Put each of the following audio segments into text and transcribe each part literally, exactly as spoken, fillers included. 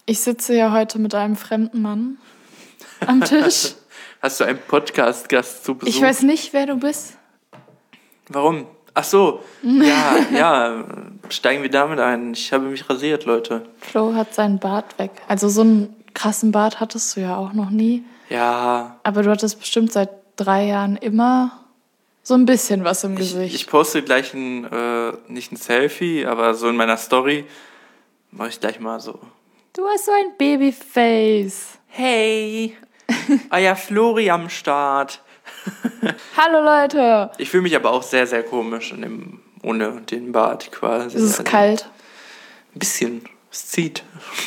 Ich sitze ja heute mit einem fremden Mann am Tisch. Hast du einen Podcast-Gast zu Besuch? Ich weiß nicht, wer du bist. Warum? Ach so, ja, ja, steigen wir damit ein. Ich habe mich rasiert, Leute. Flo hat seinen Bart weg. Also so einen krassen Bart hattest du ja auch noch nie. Ja. Aber du hattest bestimmt seit drei Jahren immer so ein bisschen was im Ich, Gesicht. ich poste gleich ein, äh, nicht ein Selfie, aber so in meiner Story mache ich gleich mal so. Du hast so ein Babyface. Hey, euer Flori am Start. Hallo Leute. Ich fühle mich aber auch sehr, sehr komisch in dem, ohne den Bart quasi. Es ist Also, kalt. Ein bisschen. Es zieht.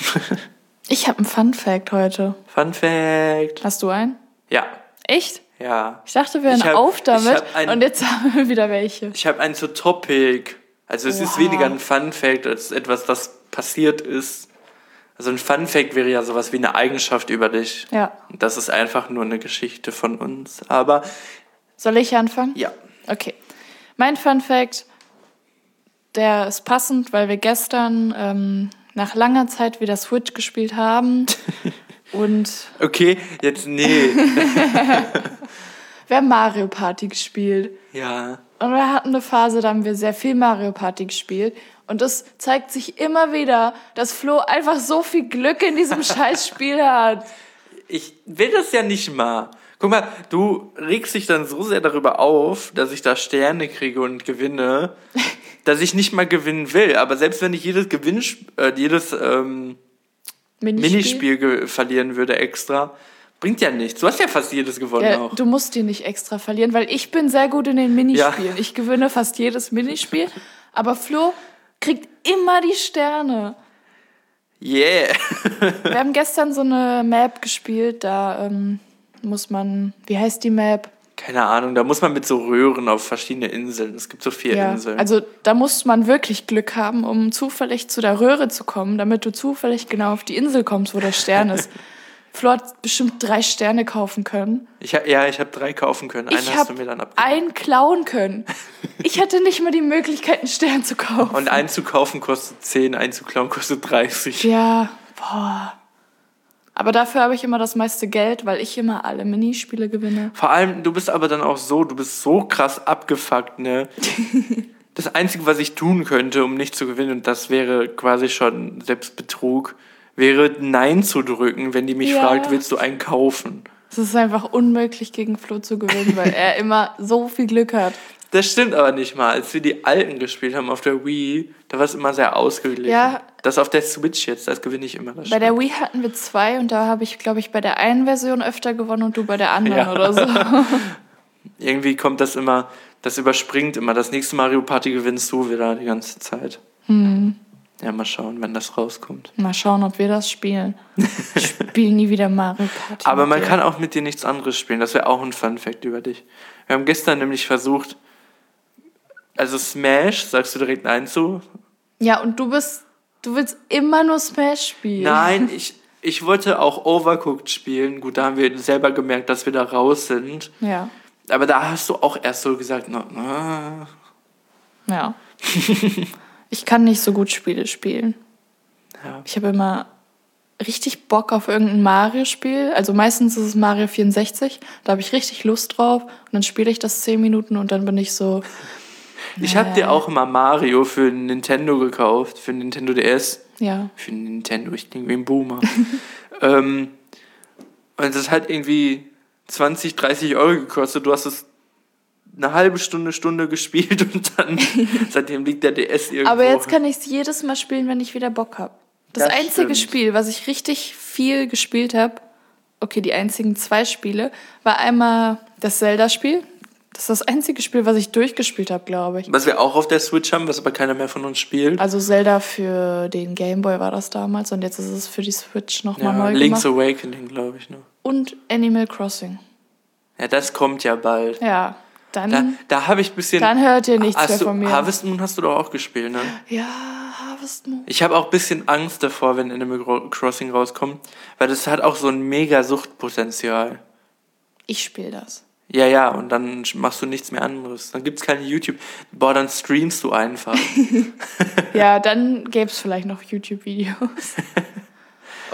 Ich habe einen Fun-Fact heute. Fun Fact. Hast du einen? Ja, Echt? ja. Ich dachte, wir hören Ich hab- auf ich damit hab einen- und jetzt haben wir wieder welche. Ich habe einen zu Topic. Also es ist Wow. weniger ein Fun Fact als etwas, das passiert ist. Also ein Fun Fact wäre ja sowas wie eine Eigenschaft über dich. Ja. Und das ist einfach nur eine Geschichte von uns. Aber Soll ich anfangen? ja. Okay. Mein Fun-Fact, der ist passend, weil wir gestern ähm, nach langer Zeit wieder Switch gespielt haben. Und Okay, jetzt nee. wir haben Mario Party gespielt. Ja. Und wir hatten eine Phase, da haben wir sehr viel Mario Party gespielt. Und es zeigt sich immer wieder, dass Flo einfach so viel Glück in diesem Scheißspiel hat. Ich will das ja nicht mal. Guck mal, du regst dich dann so sehr darüber auf, dass ich da Sterne kriege und gewinne, dass ich nicht mal gewinnen will. Aber selbst wenn ich jedes Gewinn, äh, jedes ähm, Minispiel ge- verlieren würde extra, bringt ja nichts. Du hast ja fast jedes gewonnen Ja, auch. du musst die nicht extra verlieren, weil ich bin sehr gut in den Minispielen. Ja. Ich gewinne fast jedes Minispiel, aber Flo kriegt immer die Sterne. Yeah. Wir haben gestern so eine Map gespielt, da ähm, muss man, wie heißt die Map? Keine Ahnung, da muss man mit so Röhren auf verschiedene Inseln. Es gibt so vier Ja, Inseln. also da muss man wirklich Glück haben, um zufällig zu der Röhre zu kommen, damit du zufällig genau auf die Insel kommst, wo der Stern ist. Flo hat bestimmt drei Sterne kaufen können. Ich, ha- ja, ich habe drei kaufen können. Einen Ich hast du habe mir dann abgegeben. einen klauen können. Ich hatte nicht mal die Möglichkeit, einen Stern zu kaufen. Und einen zu kaufen kostet zehn, einen zu klauen kostet dreißig. Ja, boah. Aber dafür habe ich immer das meiste Geld, weil ich immer alle Minispiele gewinne. Vor allem, du bist aber dann auch so, du bist so krass abgefuckt, ne? Das Einzige, was ich tun könnte, um nicht zu gewinnen, und das wäre quasi schon Selbstbetrug, wäre Nein zu drücken, wenn die mich Ja. fragt, willst du einen kaufen? Es ist einfach unmöglich, gegen Flo zu gewinnen, weil er immer so viel Glück hat. Das stimmt aber nicht mal. Als wir die alten gespielt haben auf der Wii, da war es immer sehr ausgeglichen. Ja. Das auf der Switch jetzt, das gewinne ich immer. Das Bei der stimmt. Wii hatten wir zwei und da habe ich, glaube ich, bei der einen Version öfter gewonnen und du bei der anderen Ja. oder so. Irgendwie kommt das immer, das überspringt immer. Das nächste Mario Party gewinnst du wieder die ganze Zeit. Hm. Ja, mal schauen, wenn das rauskommt. Mal schauen, ob wir das spielen. Ich spiele nie wieder Mario Party. Aber mit man dir. kann auch mit dir nichts anderes spielen. Das wäre auch ein Fun-Fact über dich. Wir haben gestern nämlich versucht, also Smash, sagst du direkt Nein zu? Ja, und du bist, du willst immer nur Smash spielen. Nein, ich, ich wollte auch Overcooked spielen. Gut, da haben wir selber gemerkt, dass wir da raus sind. Ja, Aber da hast du auch erst so gesagt, na, na. ja. Ich kann nicht so gut Spiele spielen. Ja. Ich habe immer richtig Bock auf irgendein Mario-Spiel. Also meistens ist es Mario vierundsechzig. Da habe ich richtig Lust drauf. Und dann spiele ich das zehn Minuten und dann bin ich so... Ich habe dir auch immer Mario für Nintendo gekauft, für Nintendo D S. Ja. Für Nintendo, ich klinge wie ein Boomer. ähm, und das hat irgendwie zwanzig, dreißig Euro gekostet. Du hast es eine halbe Stunde, Stunde gespielt und dann, seitdem liegt der D S irgendwo. Aber jetzt kann ich es jedes Mal spielen, wenn ich wieder Bock habe. Das, Das einzige stimmt. Spiel, was ich richtig viel gespielt habe, okay, die einzigen zwei Spiele, war einmal das Zelda-Spiel. Das ist das einzige Spiel, was ich durchgespielt habe, glaube ich. Was wir auch auf der Switch haben, was aber keiner mehr von uns spielt. Also Zelda für den Gameboy war das damals und jetzt ist es für die Switch nochmal Ja, neu Link's gemacht. Awakening, glaube ich, noch. Und Animal Crossing. Ja, das kommt ja bald. Ja, dann, Da, da habe ich ein bisschen... dann hört ihr nichts hast mehr du, von mir. Harvest Moon hast du doch auch gespielt, ne? Ja, Harvest Moon. Ich habe auch ein bisschen Angst davor, wenn Animal Crossing rauskommt, weil das hat auch so ein mega Suchtpotenzial. Ich spiele das. Ja, ja, und dann machst du nichts mehr anderes. Dann gibt's keine YouTube. Boah, dann streamst du einfach. Ja, dann gäbe es vielleicht noch YouTube-Videos.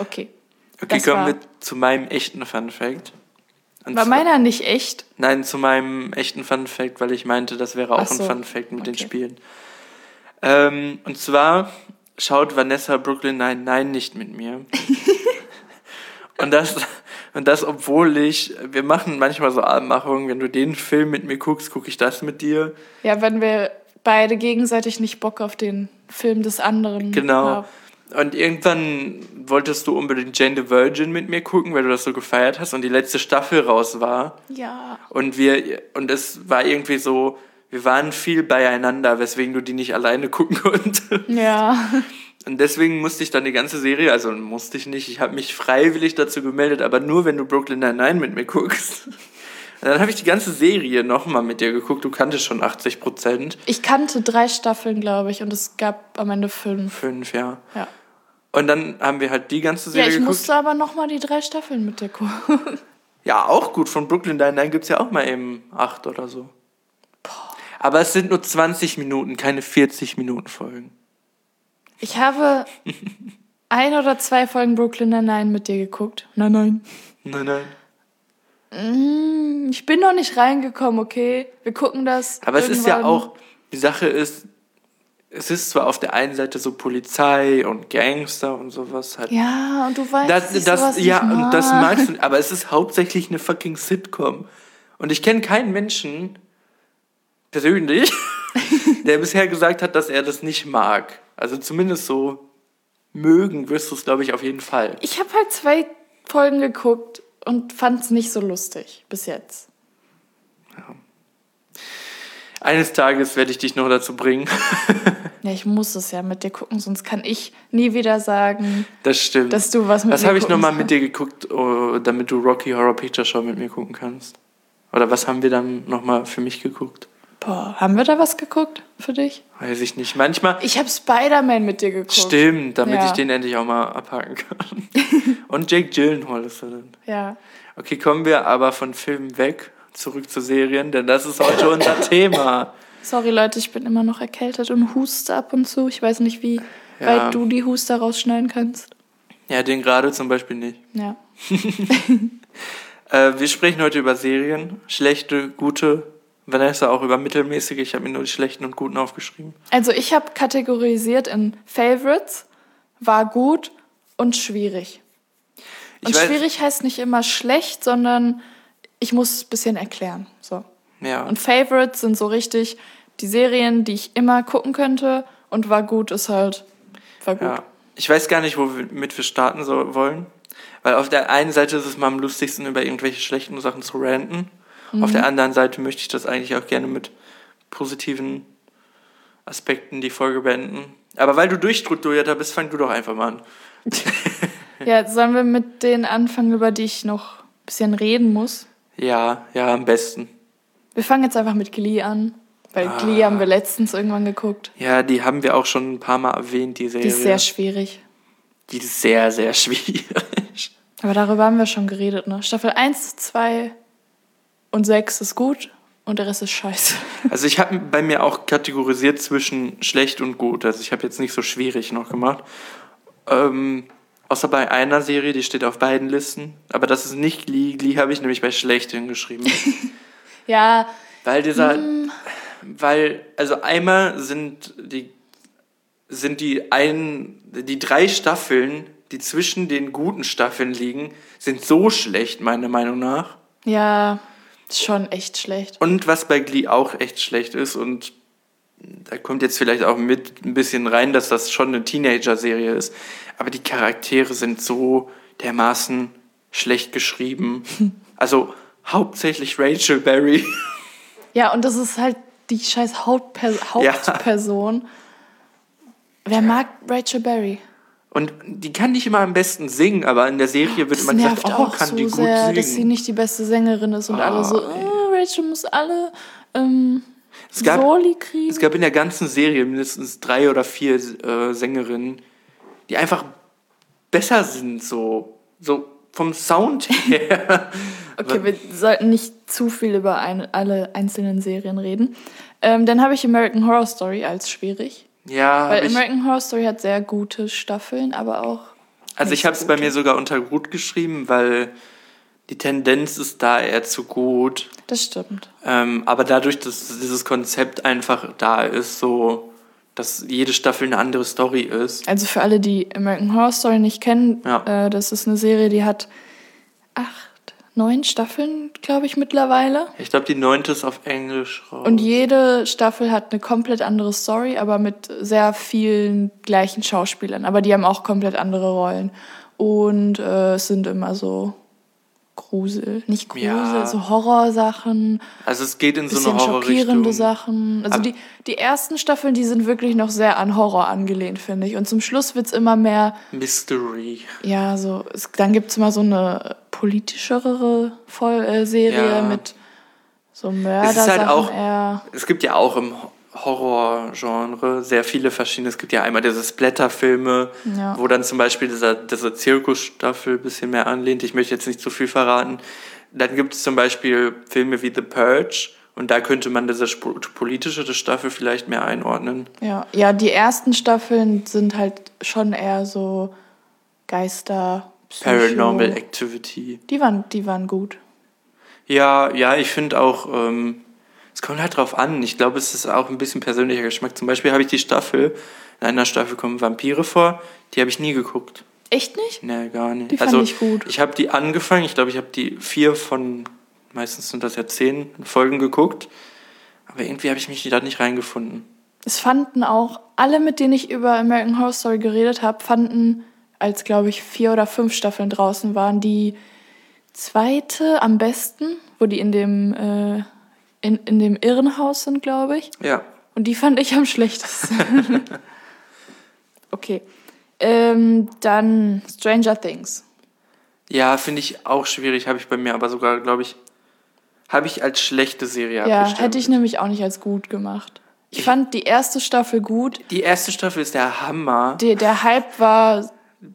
Okay. Okay, Das kommen war- wir zu meinem echten Fun Fact. Und War zwar- meiner nicht echt? Nein, zu meinem echten Fun Fact, weil ich meinte, das wäre auch Ach so. ein Fun Fact mit den Okay. Spielen. Ähm, und zwar schaut Vanessa Brooklyn Nine-Nine nicht mit mir. und das, und das, obwohl ich, wir machen manchmal so Abmachungen, wenn du den Film mit mir guckst, gucke ich das mit dir. Ja, wenn wir beide gegenseitig nicht Bock auf den Film des anderen Genau. haben. Und irgendwann wolltest du unbedingt Jane the Virgin mit mir gucken, weil du das so gefeiert hast und die letzte Staffel raus war. Ja. Und wir, und es war irgendwie so, wir waren viel beieinander, weswegen du die nicht alleine gucken konntest. Ja. Und deswegen musste ich dann die ganze Serie, also musste ich nicht, ich habe mich freiwillig dazu gemeldet, aber nur wenn du Brooklyn Nine-Nine mit mir guckst. Und dann habe ich die ganze Serie nochmal mit dir geguckt, du kanntest schon achtzig Prozent. Ich kannte drei Staffeln, glaube ich, und es gab am Ende fünf. Fünf, ja. Ja. Und dann haben wir halt die ganze Ja, Serie ich geguckt. musste aber nochmal die drei Staffeln mit dir gucken. Ja, auch gut, von Brooklyn Nine-Nine gibt es ja auch mal eben acht oder so. Aber es sind nur zwanzig Minuten, keine vierzig Minuten Folgen. Ich habe ein oder zwei Folgen Brooklyn Nine-Nine mit dir geguckt. Nein, nein. Nein, nein. Mm, Ich bin noch nicht reingekommen, okay? Wir gucken das. Aber es ist ja irgendwann. auch, die Sache ist, es ist zwar auf der einen Seite so Polizei und Gangster und sowas halt. Ja, und du weißt, Das, dass ich das, sowas ja, nicht und mag. das magst du, aber es ist hauptsächlich eine fucking Sitcom. Und ich kenne keinen Menschen, persönlich, der bisher gesagt hat, dass er das nicht mag. Also zumindest so mögen wirst du es, glaube ich, auf jeden Fall. Ich habe halt zwei Folgen geguckt und fand es nicht so lustig bis jetzt. Eines Tages werde ich dich noch dazu bringen. Ja, ich muss es ja mit dir gucken, sonst kann ich nie wieder sagen, Das stimmt. dass du was mit Was mir habe ich gucken nochmal sollst. mit dir geguckt, oh, damit du Rocky Horror Picture Show mit mir gucken kannst? Oder was haben wir dann nochmal für mich geguckt? Boah, haben wir da was geguckt für dich? Weiß ich nicht. Manchmal Ich habe Spider-Man mit dir geguckt. stimmt, damit Ja. ich den endlich auch mal abhaken kann. Und Jake Gyllenhaal ist da drin. Ja. Okay, kommen wir aber von Filmen weg, zurück zu Serien, denn das ist heute unser Thema. Sorry, Leute, ich bin immer noch erkältet und huste ab und zu. Ich weiß nicht, wie Ja. weit du die Huster rausschneiden kannst. Ja, den gerade zum Beispiel nicht. Ja. Äh, wir sprechen heute über Serien, schlechte, gute. Vanessa auch über mittelmäßige. Ich habe mir nur die schlechten und guten aufgeschrieben. Also ich habe kategorisiert in Favorites, war gut und schwierig. Ich Und weiß- schwierig heißt nicht immer schlecht, sondern ich muss es ein bisschen erklären. So. Ja. Und Favorites sind so richtig die Serien, die ich immer gucken könnte. Und war gut ist halt, war gut. Ja. Ich weiß gar nicht, womit wir starten so wollen. Weil auf der einen Seite ist es mal am lustigsten, über irgendwelche schlechten Sachen zu ranten. Auf der anderen Seite möchte ich das eigentlich auch gerne mit positiven Aspekten die Folge beenden. Aber weil du durchstrukturierter bist, fang du doch einfach mal an. Ja, sollen wir mit denen anfangen, über die ich noch ein bisschen reden muss? Ja, ja, am besten. Wir fangen jetzt einfach mit Glee an. Weil Ah. Glee haben wir letztens irgendwann geguckt. Ja, die haben wir auch schon ein paar Mal erwähnt, die Serie. Die ist sehr schwierig. Die ist sehr, sehr schwierig. Aber darüber haben wir schon geredet, ne? Staffel eins, zwei und sechs ist gut und der Rest ist scheiße. Also ich habe bei mir auch kategorisiert zwischen schlecht und gut. Also ich habe jetzt nicht so schwierig noch gemacht. Ähm, außer bei einer Serie, die steht auf beiden Listen. Aber das ist nicht Glee. Glee habe ich nämlich bei schlecht hingeschrieben. Ja, Weil dieser... Weil, also einmal sind die, sind die ein, die drei Staffeln, die zwischen den guten Staffeln liegen, sind so schlecht, meiner Meinung nach. ja, ist schon echt schlecht. Und was bei Glee auch echt schlecht ist, und da kommt jetzt vielleicht auch mit ein bisschen rein, dass das schon eine Teenager-Serie ist, aber die Charaktere sind so dermaßen schlecht geschrieben. Also hauptsächlich Rachel Berry. Ja, und das ist halt die scheiß Hauptper- Ja. Hauptperson. Wer mag Rachel Berry? Und die kann nicht immer am besten singen, aber in der Serie wird Das immer nervt gesagt, oh, auch kann so die gut sehr, singen. dass sie nicht die beste Sängerin ist und Ah, alle so, ey. oh, Rachel muss alle ähm, Es gab- Soli kriegen. Es gab in der ganzen Serie mindestens drei oder vier äh, Sängerinnen, die einfach besser sind, so, so vom Sound her. Okay, wir sollten nicht zu viel über ein, alle einzelnen Serien reden. Ähm, dann habe ich American Horror Story als schwierig. Ja, Weil hab ich, American Horror Story hat sehr gute Staffeln, aber auch Also nicht ich habe es so bei gut mir ist. sogar unter gut geschrieben, weil die Tendenz ist da eher zu gut. Das stimmt. Ähm, aber dadurch, dass dieses Konzept einfach da ist, so, dass jede Staffel eine andere Story ist. Also für alle, die American Horror Story nicht kennen, Ja. äh, das ist eine Serie, die hat acht, neun Staffeln, glaube ich, mittlerweile. Ich glaube, die neunte ist auf Englisch raus. Und jede Staffel hat eine komplett andere Story, aber mit sehr vielen gleichen Schauspielern. Aber die haben auch komplett andere Rollen. Und äh, es sind immer so Grusel, nicht Grusel, Ja. so Horrorsachen, Also es geht in so bisschen eine schockierende Horrorrichtung. Sachen. Also Aber- die, die ersten Staffeln, die sind wirklich noch sehr an Horror angelehnt, finde ich. Und zum Schluss wird's immer mehr, Mystery. ja, so, es, dann gibt's immer so eine politischere Voll äh, Serie Ja. mit so Es ist Mördersachen halt auch, eher. es gibt ja auch im Horrorgenre sehr viele verschiedene. Es gibt ja einmal diese Splatter-Filme, Ja. wo dann zum Beispiel dieser, diese Zirkusstaffel ein bisschen mehr anlehnt. Ich möchte jetzt nicht zu viel verraten. Dann gibt es zum Beispiel Filme wie The Purge und da könnte man diese sp- politische Staffel vielleicht mehr einordnen. Ja, ja, die ersten Staffeln sind halt schon eher so Geister, Psycho. Paranormal Activity. Die waren, die waren gut. Ja, ja, ich finde auch, ähm, es kommt halt drauf an. Ich glaube, es ist auch ein bisschen persönlicher Geschmack. Zum Beispiel habe ich die Staffel, in einer Staffel kommen Vampire vor, die habe ich nie geguckt. Echt nicht? Nee, gar nicht. Die fand also, ich gut. Ich habe die angefangen, ich glaube, ich habe die vier von, meistens sind das ja zehn Folgen geguckt, aber irgendwie habe ich mich da nicht reingefunden. Es fanden auch alle, mit denen ich über American Horror Story geredet habe, fanden, als glaube ich vier oder fünf Staffeln draußen waren, die zweite am besten, wo die in dem äh, in, in dem Irrenhaus sind, glaube ich. Ja. Und die fand ich am schlechtesten. Okay. Ähm, dann Stranger Things. Ja, finde ich auch schwierig, habe ich bei mir aber sogar, glaube ich, habe ich als schlechte Serie Ja, abgestimmt. hätte ich nämlich auch nicht als gut gemacht. Ich fand die erste Staffel gut. Die erste Staffel ist der Hammer. Die, der Hype war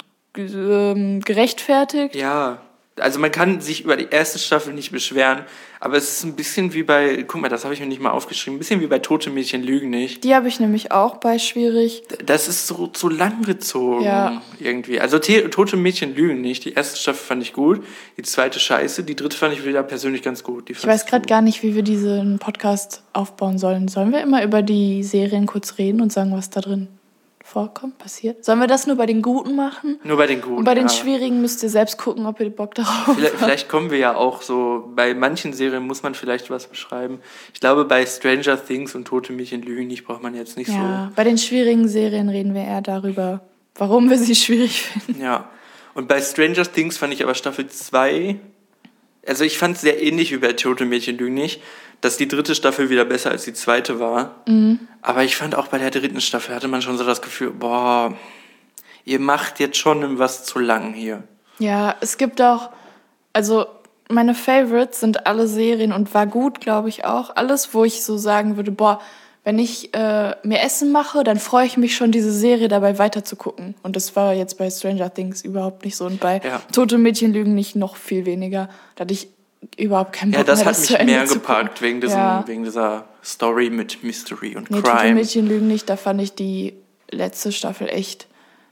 ähm, gerechtfertigt. Ja, also man kann sich über die erste Staffel nicht beschweren, aber es ist ein bisschen wie bei, guck mal, das habe ich mir nicht mal aufgeschrieben, ein bisschen wie bei Tote Mädchen lügen nicht. Die habe ich nämlich auch bei schwierig. Das ist so, so langgezogen Ja. irgendwie. Also Te- Tote Mädchen lügen nicht. Die erste Staffel fand ich gut, die zweite scheiße, die dritte fand ich wieder persönlich ganz gut. Die Ich weiß gerade gar nicht, wie wir diesen Podcast aufbauen sollen. Sollen wir immer über die Serien kurz reden und sagen, was da drin vorkommt, passiert? Sollen wir das nur bei den Guten machen? Nur bei den Guten. Und bei den ja. Schwierigen müsst ihr selbst gucken, ob ihr Bock darauf habt. Vielleicht, vielleicht kommen wir ja auch so, bei manchen Serien muss man vielleicht was beschreiben. Ich glaube, bei Stranger Things und Tote Mädchen lügen nicht braucht man jetzt nicht Ja, bei den schwierigen Serien reden wir eher darüber, warum wir sie schwierig finden. so. Ja. Und bei Stranger Things fand ich aber Staffel zwei, also ich fand es sehr ähnlich wie bei Tote Mädchen lügen nicht, dass die dritte Staffel wieder besser als die zweite war. Mhm. Aber ich fand auch bei der dritten Staffel hatte man schon so das Gefühl, boah, ihr macht jetzt schon was zu lang hier. Ja, es gibt auch, also meine Favorites sind alle Serien und war gut, glaube ich auch. Alles, wo ich so sagen würde, boah, wenn ich äh, mir Essen mache, dann freue ich mich schon, diese Serie dabei weiterzugucken. Und das war jetzt bei Stranger Things überhaupt nicht so. Und bei Ja. Tote Mädchen lügen nicht noch viel weniger. Da hatte ich überhaupt keinen Bock Ja, das mehr, hat zu mich Ende mehr zu gepackt, gucken. wegen, diesem, Ja. wegen dieser Story mit Mystery und Nee, Tote Crime. Mädchen lügen nicht, da fand ich die letzte Staffel echt.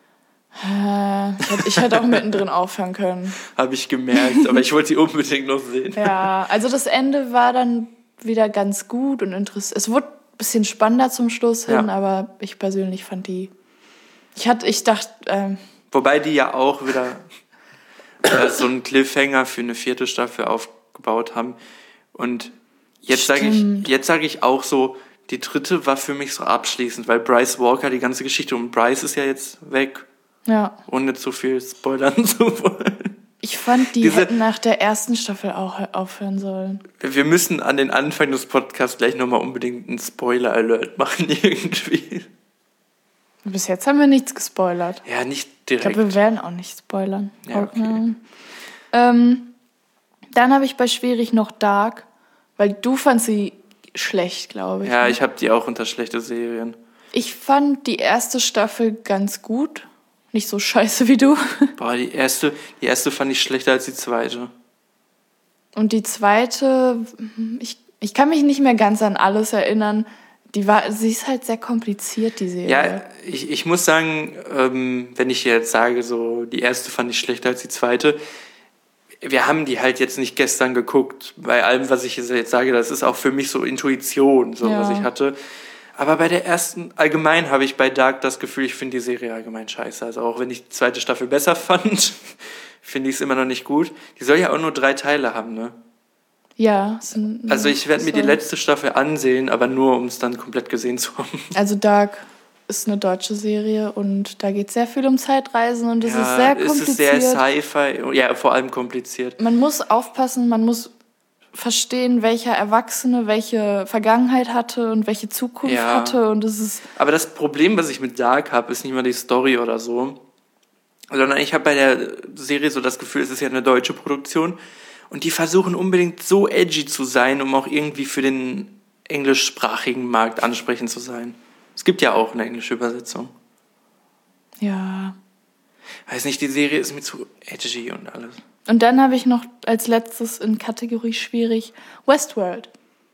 Äh, ich hätte, ich hätte auch mittendrin aufhören können. Habe ich gemerkt, aber ich wollte sie unbedingt noch sehen. Ja, also das Ende war dann wieder ganz gut und interessant. Es wurde ein bisschen spannender zum Schluss hin, Ja. aber ich persönlich fand die. Ich hatte, ich dachte, ähm, Wobei die ja auch wieder äh, so einen Cliffhanger für eine vierte Staffel aufgebaut haben. Und jetzt sage ich, Stimmt. jetzt sage ich auch so, die dritte war für mich so abschließend, weil Bryce Walker die ganze Geschichte und Bryce ist ja jetzt weg, ja, ohne zu viel spoilern zu wollen. ich fand, die Diese- hätten nach der ersten Staffel auch aufhören sollen. Wir müssen an den Anfang des Podcasts gleich nochmal unbedingt einen Spoiler-Alert machen irgendwie. Bis jetzt haben wir nichts gespoilert. Ja, nicht Ich direkt. glaube, wir werden auch nicht spoilern. Ja, okay. Ähm, dann habe ich bei Schwierig noch Dark, weil du fandst sie schlecht, glaube ich. Ja, ne? ich habe die auch unter schlechte Serien. Ich fand die erste Staffel ganz gut. Nicht so scheiße wie du. Boah, die erste, die erste fand ich schlechter als die zweite. Und die zweite, ich, ich kann mich nicht mehr ganz an alles erinnern. die war, sie ist halt sehr kompliziert, die Serie. Ja, ich, ich muss sagen, ähm, wenn ich jetzt sage, so die erste fand ich schlechter als die zweite, wir haben die halt jetzt nicht gestern geguckt. Bei allem, was ich jetzt sage, das ist auch für mich so Intuition, so Ja. was ich hatte. Aber bei der ersten, allgemein habe ich bei Dark das Gefühl, ich finde die Serie allgemein scheiße. Also auch wenn ich die zweite Staffel besser fand, finde ich es immer noch nicht gut. Die soll ja auch nur drei Teile haben, ne? Ja. Sind, Also ich werde mir die so. letzte Staffel ansehen, aber nur, um es dann komplett gesehen zu haben. Also Dark ist eine deutsche Serie und da geht es sehr viel um Zeitreisen und es Ja, ist sehr es kompliziert. ist sehr Sci-Fi, ja, vor allem kompliziert. Man muss aufpassen, man muss verstehen, welcher Erwachsene welche Vergangenheit hatte und welche Zukunft Ja. hatte und es ist... Aber das Problem, was ich mit Dark habe, ist nicht mal die Story oder so, sondern ich habe bei der Serie so das Gefühl, es ist ja eine deutsche Produktion und die versuchen unbedingt so edgy zu sein, um auch irgendwie für den englischsprachigen Markt ansprechend zu sein. Es gibt ja auch eine englische Übersetzung. Ja. Weiß nicht, die Serie ist mir zu edgy und alles. Und dann habe ich noch als letztes in Kategorie schwierig Westworld.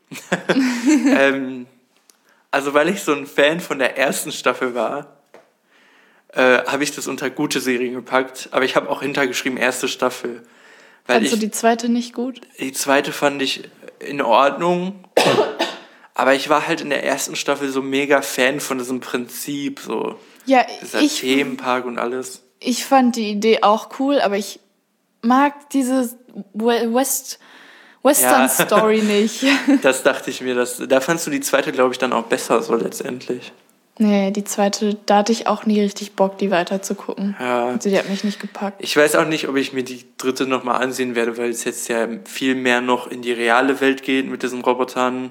ähm, also weil ich so ein Fan von der ersten Staffel war, äh, habe ich das unter gute Serien gepackt. Aber ich habe auch hintergeschrieben erste Staffel. Weil Fandst ich, du die zweite nicht gut? die zweite fand ich in Ordnung. Aber ich war halt in der ersten Staffel so mega Fan von diesem Prinzip, so Ja, dieser ich, Themenpark und alles. ich fand die Idee auch cool, aber ich mag diese We- West, Western-Story Ja. nicht. Das dachte ich mir. Das, da fandst du die zweite, glaube ich, dann auch besser so letztendlich. Nee, die zweite, da hatte ich auch nie richtig Bock, die weiter zu gucken. Ja. Also die hat mich nicht gepackt. Ich weiß auch nicht, ob ich mir die dritte nochmal ansehen werde, weil es jetzt ja viel mehr noch in die reale Welt geht mit diesen Robotern.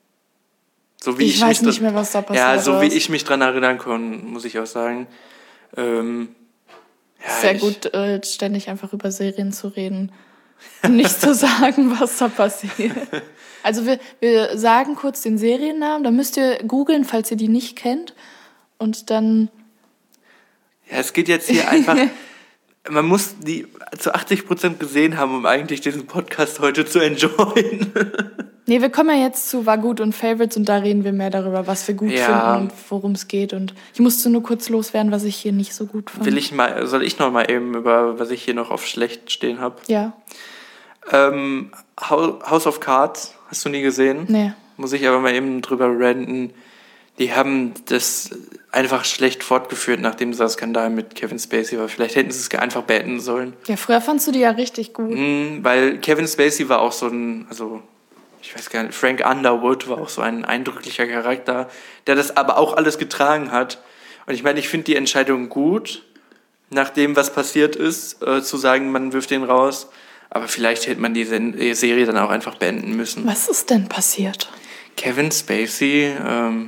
So wie Ich ich, weiß mich nicht dra- mehr, was da passiert Ja, so wie ist. ich mich dran erinnern kann, muss ich auch sagen. Ähm, ja, Sehr ich, gut, äh, ständig einfach über Serien zu reden und nicht zu sagen, was da passiert. Also wir, wir sagen kurz den Seriennamen, da müsst ihr googeln, falls ihr die nicht kennt. Und dann, Ja, es geht jetzt hier einfach... Man muss die zu achtzig Prozent gesehen haben, um eigentlich diesen Podcast heute zu enjoyen. nee, wir kommen ja jetzt zu War gut und Favorites und da reden wir mehr darüber, was wir gut Ja. finden und worum es geht. Und ich musste nur kurz loswerden, was ich hier nicht so gut fand. Will ich mal, soll ich noch mal eben über, was ich hier noch auf schlecht stehen habe? Ja, Ähm, Hau- House of Cards, hast du nie gesehen? nee. Muss ich aber mal eben drüber ranten. Die haben das einfach schlecht fortgeführt, nachdem dieser Skandal mit Kevin Spacey war. Vielleicht hätten sie es einfach beenden sollen. Ja, früher fandst du die ja richtig gut. Mhm, weil Kevin Spacey war auch so ein, also ich weiß gar nicht, Frank Underwood war auch so ein eindrücklicher Charakter, der das aber auch alles getragen hat. Und ich meine, ich finde die Entscheidung gut, nach dem, was passiert ist, äh, zu sagen, man wirft den raus. Aber vielleicht hätte man die Sen- die Serie dann auch einfach beenden müssen. Was ist denn passiert? Kevin Spacey ähm,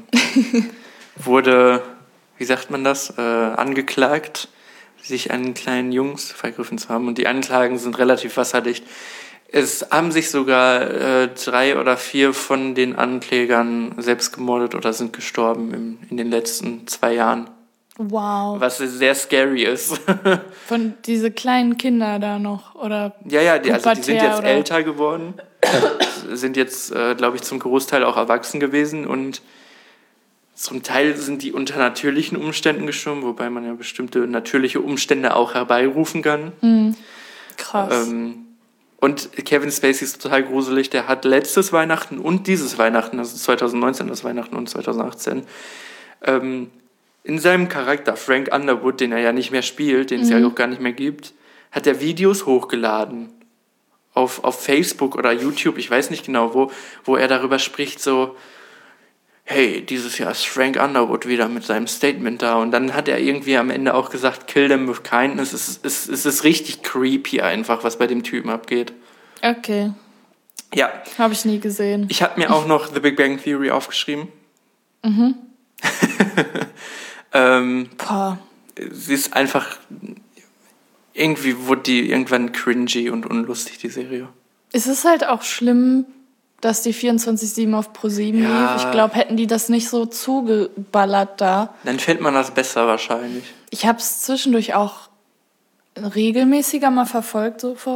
wurde, wie sagt man das, äh, angeklagt, sich an kleinen Jungs vergriffen zu haben. Und die Anklagen sind relativ wasserdicht. Es haben sich sogar äh, drei oder vier von den Anklägern selbst gemordet oder sind gestorben im, in den letzten zwei Jahren. Wow. Was sehr scary ist. Von diese kleinen Kinder da noch, oder? Ja, ja, die, also die sind Pubertär jetzt oder- älter geworden, sind jetzt, äh, glaube ich, zum Großteil auch erwachsen gewesen und zum Teil sind die unter natürlichen Umständen gestorben, wobei man ja bestimmte natürliche Umstände auch herbeirufen kann. Krass. Ähm, und Kevin Spacey ist total gruselig, der hat letztes Weihnachten und dieses Weihnachten, also zwanzig neunzehn das Weihnachten und zwanzig achtzehn, ähm, in seinem Charakter Frank Underwood, den er ja nicht mehr spielt, den es ja auch gar nicht mehr gibt, hat er Videos hochgeladen auf, auf Facebook oder YouTube, ich weiß nicht genau wo, wo er darüber spricht, so, hey, dieses Jahr ist Frank Underwood wieder mit seinem Statement da. Und dann hat er irgendwie am Ende auch gesagt, kill them with kindness. Es ist, es, es ist richtig creepy einfach, was bei dem Typen abgeht. Okay, Ja, habe ich nie gesehen. ich habe mir auch noch The Big Bang Theory aufgeschrieben. Mhm. ähm, Boah. sie ist einfach... Irgendwie wurde die irgendwann cringy und unlustig, die Serie. Es ist halt auch schlimm, dass die vierundzwanzig sieben auf ProSieben Ja. lief. Ich glaube, hätten die das nicht so zugeballert da. Dann fände man das besser wahrscheinlich. Ich habe es zwischendurch auch regelmäßiger mal verfolgt, so vor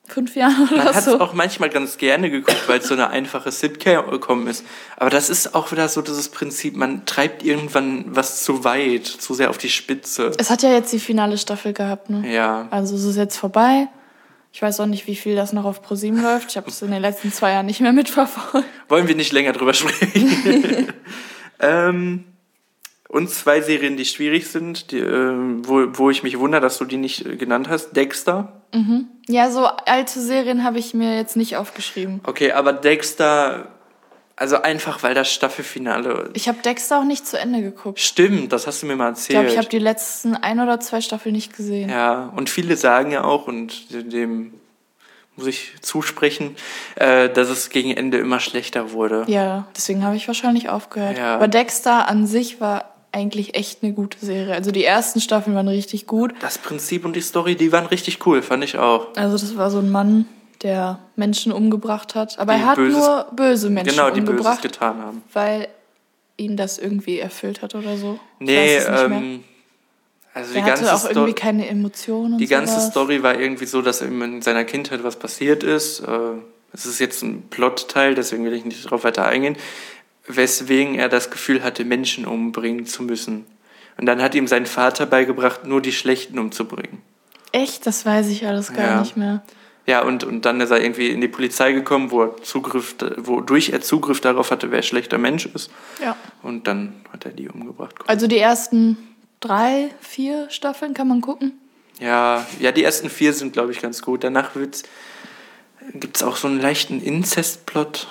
fünf Jahren oder Man hat es so. auch manchmal ganz gerne geguckt, weil es so eine einfache Sitcom ist. Aber das ist auch wieder so dieses Prinzip, man treibt irgendwann was zu weit, zu sehr auf die Spitze. Es hat ja jetzt die finale Staffel gehabt, ne? Ja. Also es ist jetzt vorbei. Ich weiß auch nicht, wie viel das noch auf ProSieben läuft. Ich habe es in den letzten zwei Jahren nicht mehr mitverfolgt. Wollen wir nicht länger drüber sprechen? ähm, und zwei Serien, die schwierig sind, die, äh, wo, wo ich mich wundere, dass du die nicht äh, genannt hast. Dexter. Mhm. Ja, so alte Serien habe ich mir jetzt nicht aufgeschrieben. Okay, aber Dexter, also einfach, weil das Staffelfinale... Ich habe Dexter auch nicht zu Ende geguckt. Stimmt, das hast du mir mal Ich erzählt. glaube, ich habe die letzten ein oder zwei Staffeln nicht gesehen. Ja, und viele sagen ja auch, und dem muss ich zusprechen, äh, dass es gegen Ende immer schlechter wurde. Ja, deswegen habe ich wahrscheinlich aufgehört. Ja. Aber Dexter an sich war eigentlich echt eine gute Serie. Also die ersten Staffeln waren richtig gut. Das Prinzip und die Story, die waren richtig cool, fand ich auch. Also das war so ein Mann, der Menschen umgebracht hat. Aber Die er hat Böses- nur böse Menschen Genau, die Böses umgebracht, getan haben. weil ihn das irgendwie erfüllt hat oder so. Ich Nee, weiß es nicht mehr. ähm, also die Er hatte ganze, auch irgendwie Sto- keine Emotionen und die ganze sowas. Story war irgendwie so, dass ihm in seiner Kindheit was passiert ist. Äh, Es ist jetzt ein Plotteil, deswegen will ich nicht darauf weiter eingehen, weswegen er das Gefühl hatte, Menschen umbringen zu müssen. Und dann hat ihm sein Vater beigebracht, nur die Schlechten umzubringen. Echt? Das weiß ich alles gar Ja. nicht mehr. Ja, und, und dann ist er irgendwie in die Polizei gekommen, wo er Zugriff, wodurch er Zugriff darauf hatte, wer ein schlechter Mensch ist. Ja. Und dann hat er die umgebracht. Also die ersten drei, vier Staffeln kann man gucken. Ja, ja, die ersten vier sind, glaube ich, ganz gut. Danach gibt es auch so einen leichten Inzestplot.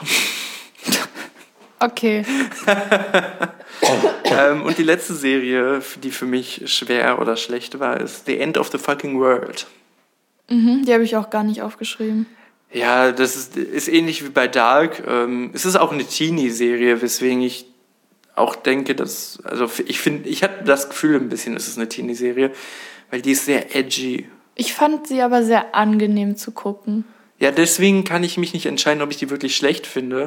Okay. ähm, und die letzte Serie, die für mich schwer oder schlecht war, ist The End of the Fucking World. Mhm, die habe ich auch gar nicht aufgeschrieben. Ja, das ist, ist ähnlich wie bei Dark. Ähm, es ist auch eine Teenie-Serie, weswegen ich auch denke, dass, also ich finde, ich hatte das Gefühl ein bisschen, es ist eine Teenie-Serie, weil die ist sehr edgy. Ich fand sie aber sehr angenehm zu gucken. Ja, deswegen kann ich mich nicht entscheiden, ob ich die wirklich schlecht finde.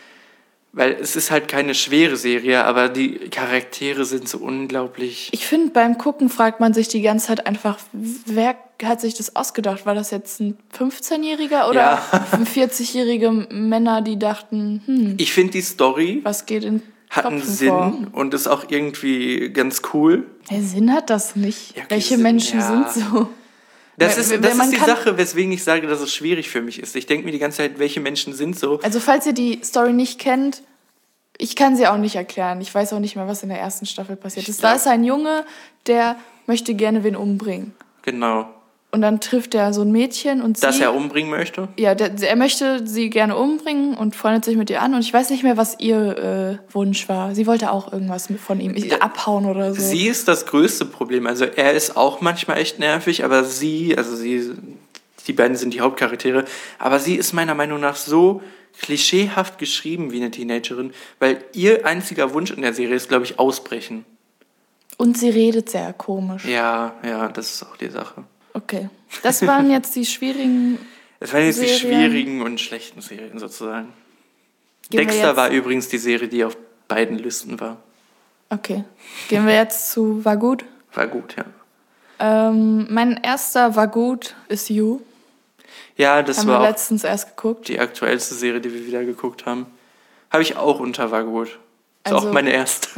Weil es ist halt keine schwere Serie, aber die Charaktere sind so unglaublich... Ich finde, beim Gucken fragt man sich die ganze Zeit einfach, wer hat sich das ausgedacht? War das jetzt ein fünfzehnjähriger oder Ja. vierzig-jährige Männer, die dachten, hm, Ich finde, die Story was geht in hat einen Köpfen Sinn vor? und ist auch irgendwie ganz cool. Der Sinn hat das nicht. Ja, okay, Welche Sinn, Menschen ja. sind so? Das Weil- ist, wenn das man ist die kann- Sache, weswegen ich sage, dass es schwierig für mich ist. Ich denke mir die ganze Zeit, welche Menschen sind so. Also falls ihr die Story nicht kennt, ich kann sie auch nicht erklären. Ich weiß auch nicht mehr, was in der ersten Staffel passiert Ich ist. Da glaub- ist ein Junge, der möchte gerne wen umbringen. Genau. Und dann trifft er so ein Mädchen und sie... Dass er umbringen möchte. Ja, der, er möchte sie gerne umbringen und freundet sich mit ihr an. Und ich weiß nicht mehr, was ihr äh, Wunsch war. Sie wollte auch irgendwas mit- von ihm ich, Ja. abhauen oder so. Sie ist das größte Problem. Also er ist auch manchmal echt nervig, aber sie, also sie, die beiden sind die Hauptcharaktere, aber sie ist meiner Meinung nach so klischeehaft geschrieben wie eine Teenagerin, weil ihr einziger Wunsch in der Serie ist, glaube ich, ausbrechen. Und sie redet sehr komisch. Ja, ja, das ist auch die Sache. Okay. Das waren jetzt die schwierigen... Das waren jetzt die Serien. schwierigen und schlechten Serien sozusagen. Gehen wir Dexter jetzt- war übrigens die Serie, die auf beiden Listen war. Okay. Gehen wir jetzt zu War gut? War gut, ja. Ähm, mein erster War gut ist You. Ja, das Haben war wir auch letztens erst geguckt. die aktuellste Serie, die wir wieder geguckt haben. Habe ich auch unter War gut. Ist Also- auch meine erste.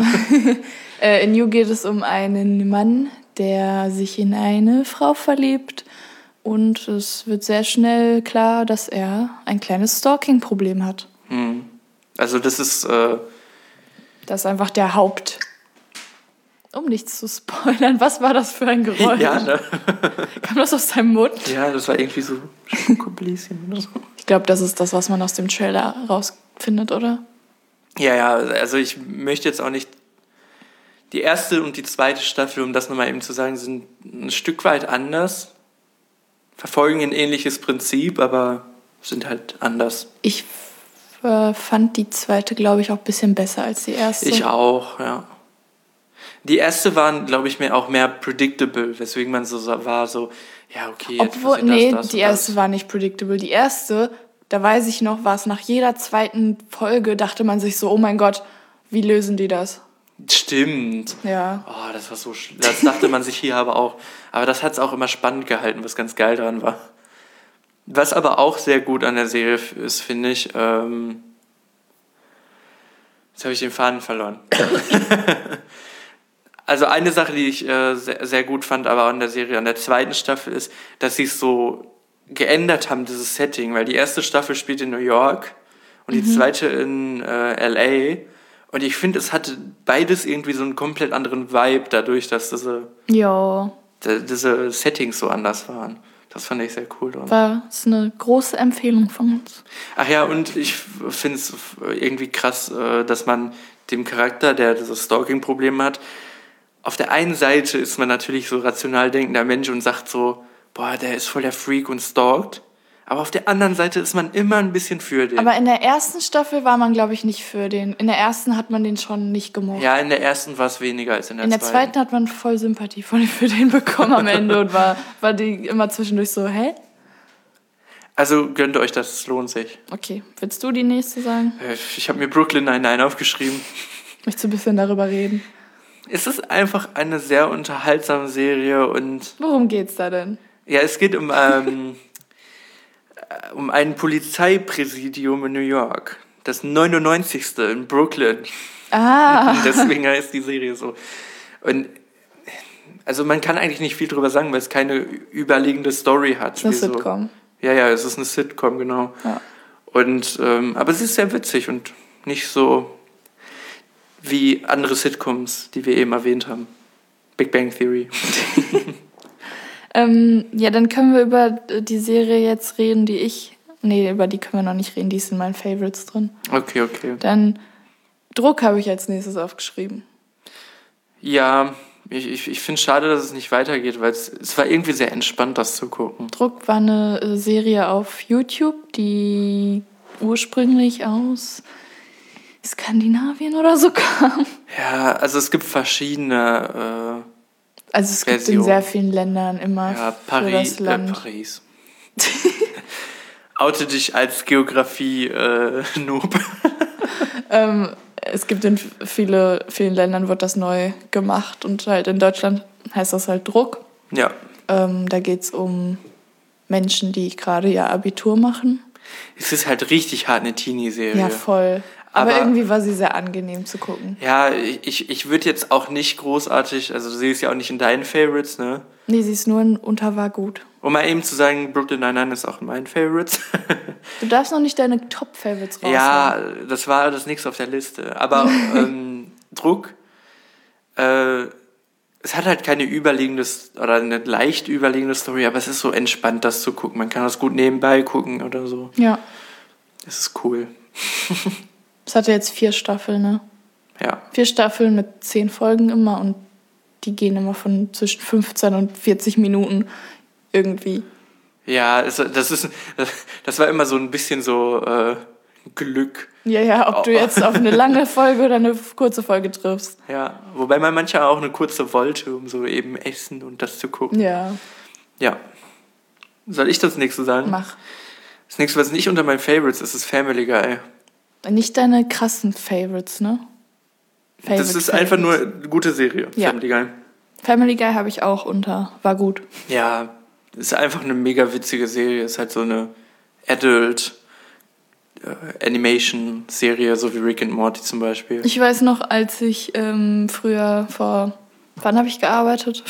Äh, in You geht es um einen Mann, der sich in eine Frau verliebt. Und es wird sehr schnell klar, dass er ein kleines Stalking-Problem hat. Hm. Also das ist, äh, Das ist einfach der Haupt... Um nichts zu spoilern, was war das für ein Geräusch? ja, ne? Kam das aus seinem Mund? Ja, das war irgendwie so Schokobläschen oder so. Ich glaube, das ist das, was man aus dem Trailer rausfindet, oder? Ja, ja, also ich möchte jetzt auch nicht... Die erste und die zweite Staffel, um das nochmal eben zu sagen, sind ein Stück weit anders. Verfolgen ein ähnliches Prinzip, aber sind halt anders. Ich äh, fand die zweite, glaube ich, auch ein bisschen besser als die erste. Ich auch, ja. Die erste waren, glaube ich, mir auch mehr predictable, weswegen man so so war, so, ja, okay, jetzt Obwohl, passiert nee, das, das die und erste das. war nicht predictable. Die erste, da weiß ich noch, war es nach jeder zweiten Folge, dachte man sich so, oh mein Gott, wie lösen die das? Stimmt. Ja. Oh, das war so sch- Das dachte man sich hier aber auch. Aber das hat es auch immer spannend gehalten, was ganz geil daran war. Was aber auch sehr gut an der Serie ist, finde ich, ähm, jetzt habe ich den Faden verloren. Also eine Sache, die ich äh, sehr, sehr gut fand, aber auch an der Serie, an der zweiten Staffel, ist, dass sie es so geändert haben, dieses Setting, weil die erste Staffel spielt in New York und die mhm. zweite in äh, L A. Und ich finde, es hatte beides irgendwie so einen komplett anderen Vibe, dadurch, dass diese, ja. d- diese Settings so anders waren. Das fand ich sehr cool dran. War ist eine große Empfehlung von uns. Ach ja, und ich finde es irgendwie krass, dass man dem Charakter, der dieses Stalking-Problem hat, auf der einen Seite ist man natürlich so rational denkender Mensch und sagt so, boah, der ist voll der Freak und stalkt. Aber auf der anderen Seite ist man immer ein bisschen für den. Aber in der ersten Staffel war man, glaube ich, nicht für den. In der ersten hat man den schon nicht gemocht. Ja, in der ersten war es weniger als in der zweiten. In der zweiten. zweiten hat man voll Sympathie für den bekommen am Ende und war, war die immer zwischendurch so, hä? Also gönnt euch das, es lohnt sich. Okay, willst du die nächste sagen? Ich habe mir Brooklyn Nine-Nine aufgeschrieben. Möchtest du ein bisschen darüber reden? Es ist einfach eine sehr unterhaltsame Serie und... Worum geht's da denn? Ja, es geht um... Ähm, um ein Polizeipräsidium in New York. Das neunundneunzigste in Brooklyn. Ah. Deswegen heißt die Serie so. Und also man kann eigentlich nicht viel drüber sagen, weil es keine überliegende Story hat. Es ist eine Sitcom. So. Ja, ja, es ist eine Sitcom, genau. Ja. Und, ähm, aber es ist sehr witzig und nicht so wie andere Sitcoms, die wir eben erwähnt haben. Big Bang Theory. Ähm, ja, dann können wir über die Serie jetzt reden, die ich... Nee, über die können wir noch nicht reden, die ist in meinen Favorites drin. Okay, okay. Dann Druck habe ich als nächstes aufgeschrieben. Ja, ich, ich, ich finde es schade, dass es nicht weitergeht, weil es, es war irgendwie sehr entspannt, das zu gucken. Druck war eine äh, Serie auf YouTube, die ursprünglich aus Skandinavien oder so kam. Ja, also es gibt verschiedene... Äh, Also es Version. gibt in sehr vielen Ländern immer ja, für Paris, das Land. Äh, Paris. Oute dich als Geografie-Noob. Äh, ähm, es gibt in viele, vielen Ländern wird das neu gemacht und halt in Deutschland heißt das halt Druck. Ja. Ähm, da geht es um Menschen, die gerade ihr Abitur machen. Es ist halt richtig hart eine Teenie-Serie. Ja, voll. Aber, Aber irgendwie war sie sehr angenehm zu gucken. Ja, ich, ich würde jetzt auch nicht großartig, also sie ist ja auch nicht in deinen Favorites, ne? Nee, sie ist nur in Unter war gut. Um mal eben zu sagen, Brooklyn Nine-Nine ist auch in meinen Favorites. Du darfst noch nicht deine Top-Favorites raushauen. Ja, das war das nächste auf der Liste. Aber ähm, Druck, äh, es hat halt keine überliegende oder eine leicht überliegende Story, aber es ist so entspannt, das zu gucken. Man kann das gut nebenbei gucken oder so. Ja. Es ist cool. Es hatte jetzt vier Staffeln, ne? Ja. Vier Staffeln mit zehn Folgen immer und die gehen immer von zwischen fünfzehn und vierzig Minuten irgendwie. Ja, das, das, ist, das war immer so ein bisschen so äh, Glück. Ja, ja, ob du jetzt auf eine lange Folge oder eine kurze Folge triffst. Ja, wobei man manchmal auch eine kurze wollte, um so eben essen und das zu gucken. Ja. Ja. Soll ich das nächste sagen? Mach. Das nächste, was nicht unter meinen Favorites ist, ist Family Guy. Nicht deine krassen Favorites, ne? Favorite das ist Favorites. Einfach nur eine gute Serie, ja. Family Guy. Family Guy habe ich auch unter. War gut. Ja, ist einfach eine mega witzige Serie. Ist halt so eine Adult äh, Animation-Serie, so wie Rick and Morty zum Beispiel. Ich weiß noch, als ich ähm, früher vor... Wann habe ich gearbeitet?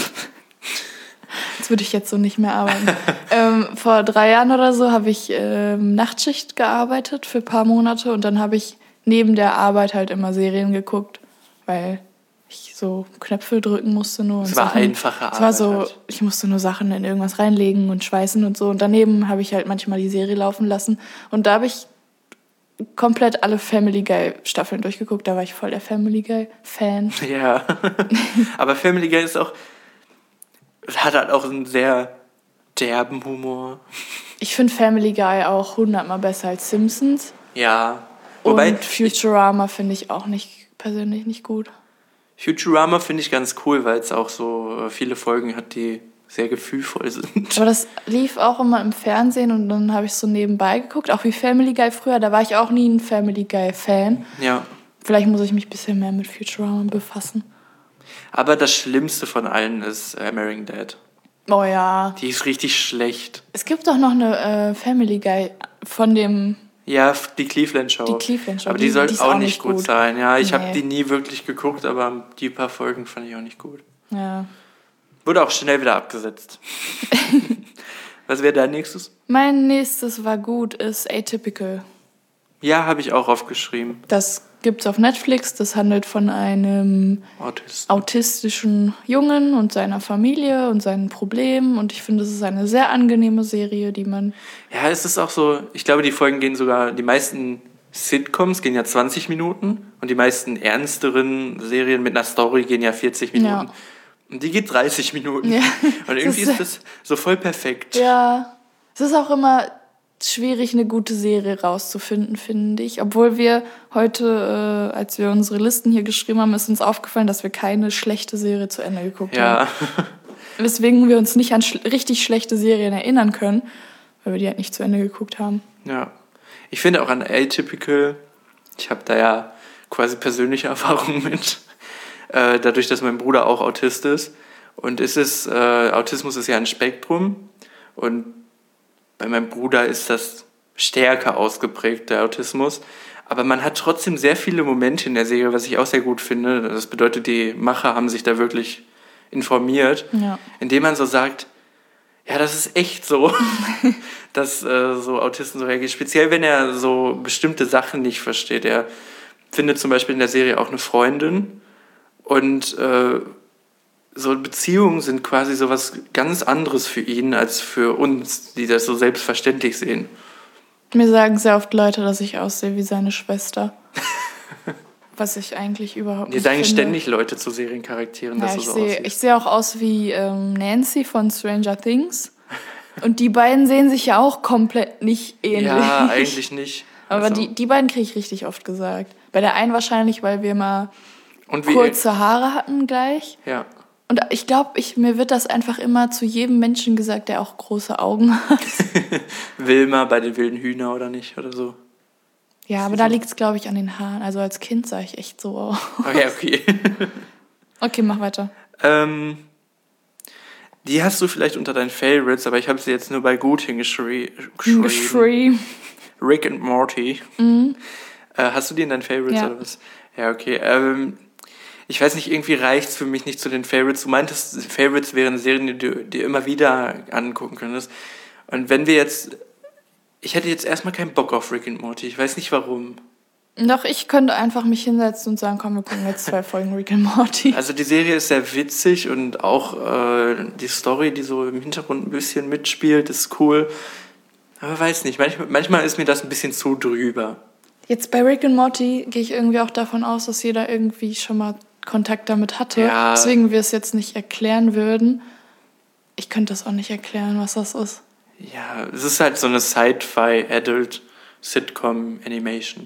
Das würde ich jetzt so nicht mehr arbeiten. ähm, vor drei Jahren oder so habe ich ähm, Nachtschicht gearbeitet für ein paar Monate und dann habe ich neben der Arbeit halt immer Serien geguckt, weil ich so Knöpfe drücken musste nur. Es war Sachen. einfache Arbeit. Es war so, halt. Ich musste nur Sachen in irgendwas reinlegen und schweißen und so. Und daneben habe ich halt manchmal die Serie laufen lassen. Und da habe ich komplett alle Family Guy Staffeln durchgeguckt. Da war ich voll der Family Guy Fan. Ja, aber Family Guy ist auch, hat halt auch einen sehr derben Humor. Ich finde Family Guy auch hundertmal besser als Simpsons. Ja. Wobei, und Futurama finde ich auch nicht persönlich nicht gut. Futurama finde ich ganz cool, weil es auch so viele Folgen hat, die sehr gefühlvoll sind. Aber das lief auch immer im Fernsehen und dann habe ich so nebenbei geguckt, auch wie Family Guy früher. Da war ich auch nie ein Family Guy Fan. Ja. Vielleicht muss ich mich ein bisschen mehr mit Futurama befassen. Aber das Schlimmste von allen ist American Dad. Oh ja. Die ist richtig schlecht. Es gibt doch noch eine äh, Family Guy von dem... Ja, die Cleveland Show. Die Cleveland Show. Aber die, die soll die auch, auch nicht gut, gut sein. Ja, ich nee. habe die nie wirklich geguckt, aber die paar Folgen fand ich auch nicht gut. Ja. Wurde auch schnell wieder abgesetzt. Was wäre dein nächstes? Mein nächstes war gut, ist Atypical. Ja, habe ich auch aufgeschrieben. Das gibt's auf Netflix. Das handelt von einem Autist. autistischen Jungen und seiner Familie und seinen Problemen. Und ich finde, es ist eine sehr angenehme Serie, die man... Ja, es ist auch so, ich glaube, die Folgen gehen sogar, die meisten Sitcoms gehen ja zwanzig Minuten und die meisten ernsteren Serien mit einer Story gehen ja vierzig Minuten. Ja. Und die geht dreißig Minuten. Ja. Und irgendwie das ist das so voll perfekt. Ja, es ist auch immer schwierig, eine gute Serie rauszufinden, finde ich. Obwohl wir heute, äh, als wir unsere Listen hier geschrieben haben, ist uns aufgefallen, dass wir keine schlechte Serie zu Ende geguckt ja. haben. Weswegen wir uns nicht an sch- richtig schlechte Serien erinnern können, weil wir die halt nicht zu Ende geguckt haben. Ja, ich finde auch an Atypical, ich habe da ja quasi persönliche Erfahrungen mit, äh, dadurch, dass mein Bruder auch Autist ist. Und es ist, äh, Autismus ist ja ein Spektrum und bei meinem Bruder ist das stärker ausgeprägt, der Autismus. Aber man hat trotzdem sehr viele Momente in der Serie, was ich auch sehr gut finde. Das bedeutet, die Macher haben sich da wirklich informiert, ja. indem man so sagt, ja, das ist echt so, dass äh, so Autisten so reagieren. Speziell, wenn er so bestimmte Sachen nicht versteht. Er findet zum Beispiel in der Serie auch eine Freundin und äh, so Beziehungen sind quasi so was ganz anderes für ihn als für uns, die das so selbstverständlich sehen. Mir sagen sehr oft Leute, dass ich aussehe wie seine Schwester. Was ich eigentlich überhaupt Dir nicht sagen finde. ständig Leute zu Seriencharakteren, ja, dass du ich so seh, aussiehst. Ich sehe auch aus wie ähm, Nancy von Stranger Things. Und die beiden sehen sich ja auch komplett nicht ähnlich. Ja, eigentlich nicht. Aber also. die, die beiden kriege ich richtig oft gesagt. Bei der einen wahrscheinlich, weil wir mal Und wie, kurze Haare hatten gleich. Ja. Und ich glaube, ich, mir wird das einfach immer zu jedem Menschen gesagt, der auch große Augen hat. Wilma bei den wilden Hühner oder nicht oder so. Ja, aber da liegt es, glaube ich, an den Haaren. Also als Kind sah ich echt so aus. Okay, okay. Okay, mach weiter. Ähm, die hast du vielleicht unter deinen Favorites, aber ich habe sie jetzt nur bei gut hingeschrieben. Geschrieben. Rick and Morty. Mhm. Äh, hast du die in deinen Favorites ja. oder was? Ja, okay. Ähm, ich weiß nicht, irgendwie reicht es für mich nicht zu den Favorites. Du meintest, Favorites wären Serien, die du dir immer wieder angucken könntest. Und wenn wir jetzt... Ich hätte jetzt erstmal keinen Bock auf Rick and Morty. Ich weiß nicht, warum. Doch, ich könnte einfach mich hinsetzen und sagen, komm, wir gucken jetzt zwei Folgen Rick and Morty. Also die Serie ist sehr witzig und auch äh, die Story, die so im Hintergrund ein bisschen mitspielt, ist cool. Aber weiß nicht, manchmal, manchmal ist mir das ein bisschen zu drüber. Jetzt bei Rick and Morty gehe ich irgendwie auch davon aus, dass jeder irgendwie schon mal Kontakt damit hatte. Ja. Deswegen wir es jetzt nicht erklären würden. Ich könnte das auch nicht erklären, was das ist. Ja, es ist halt so eine Sci-Fi-Adult-Sitcom-Animation.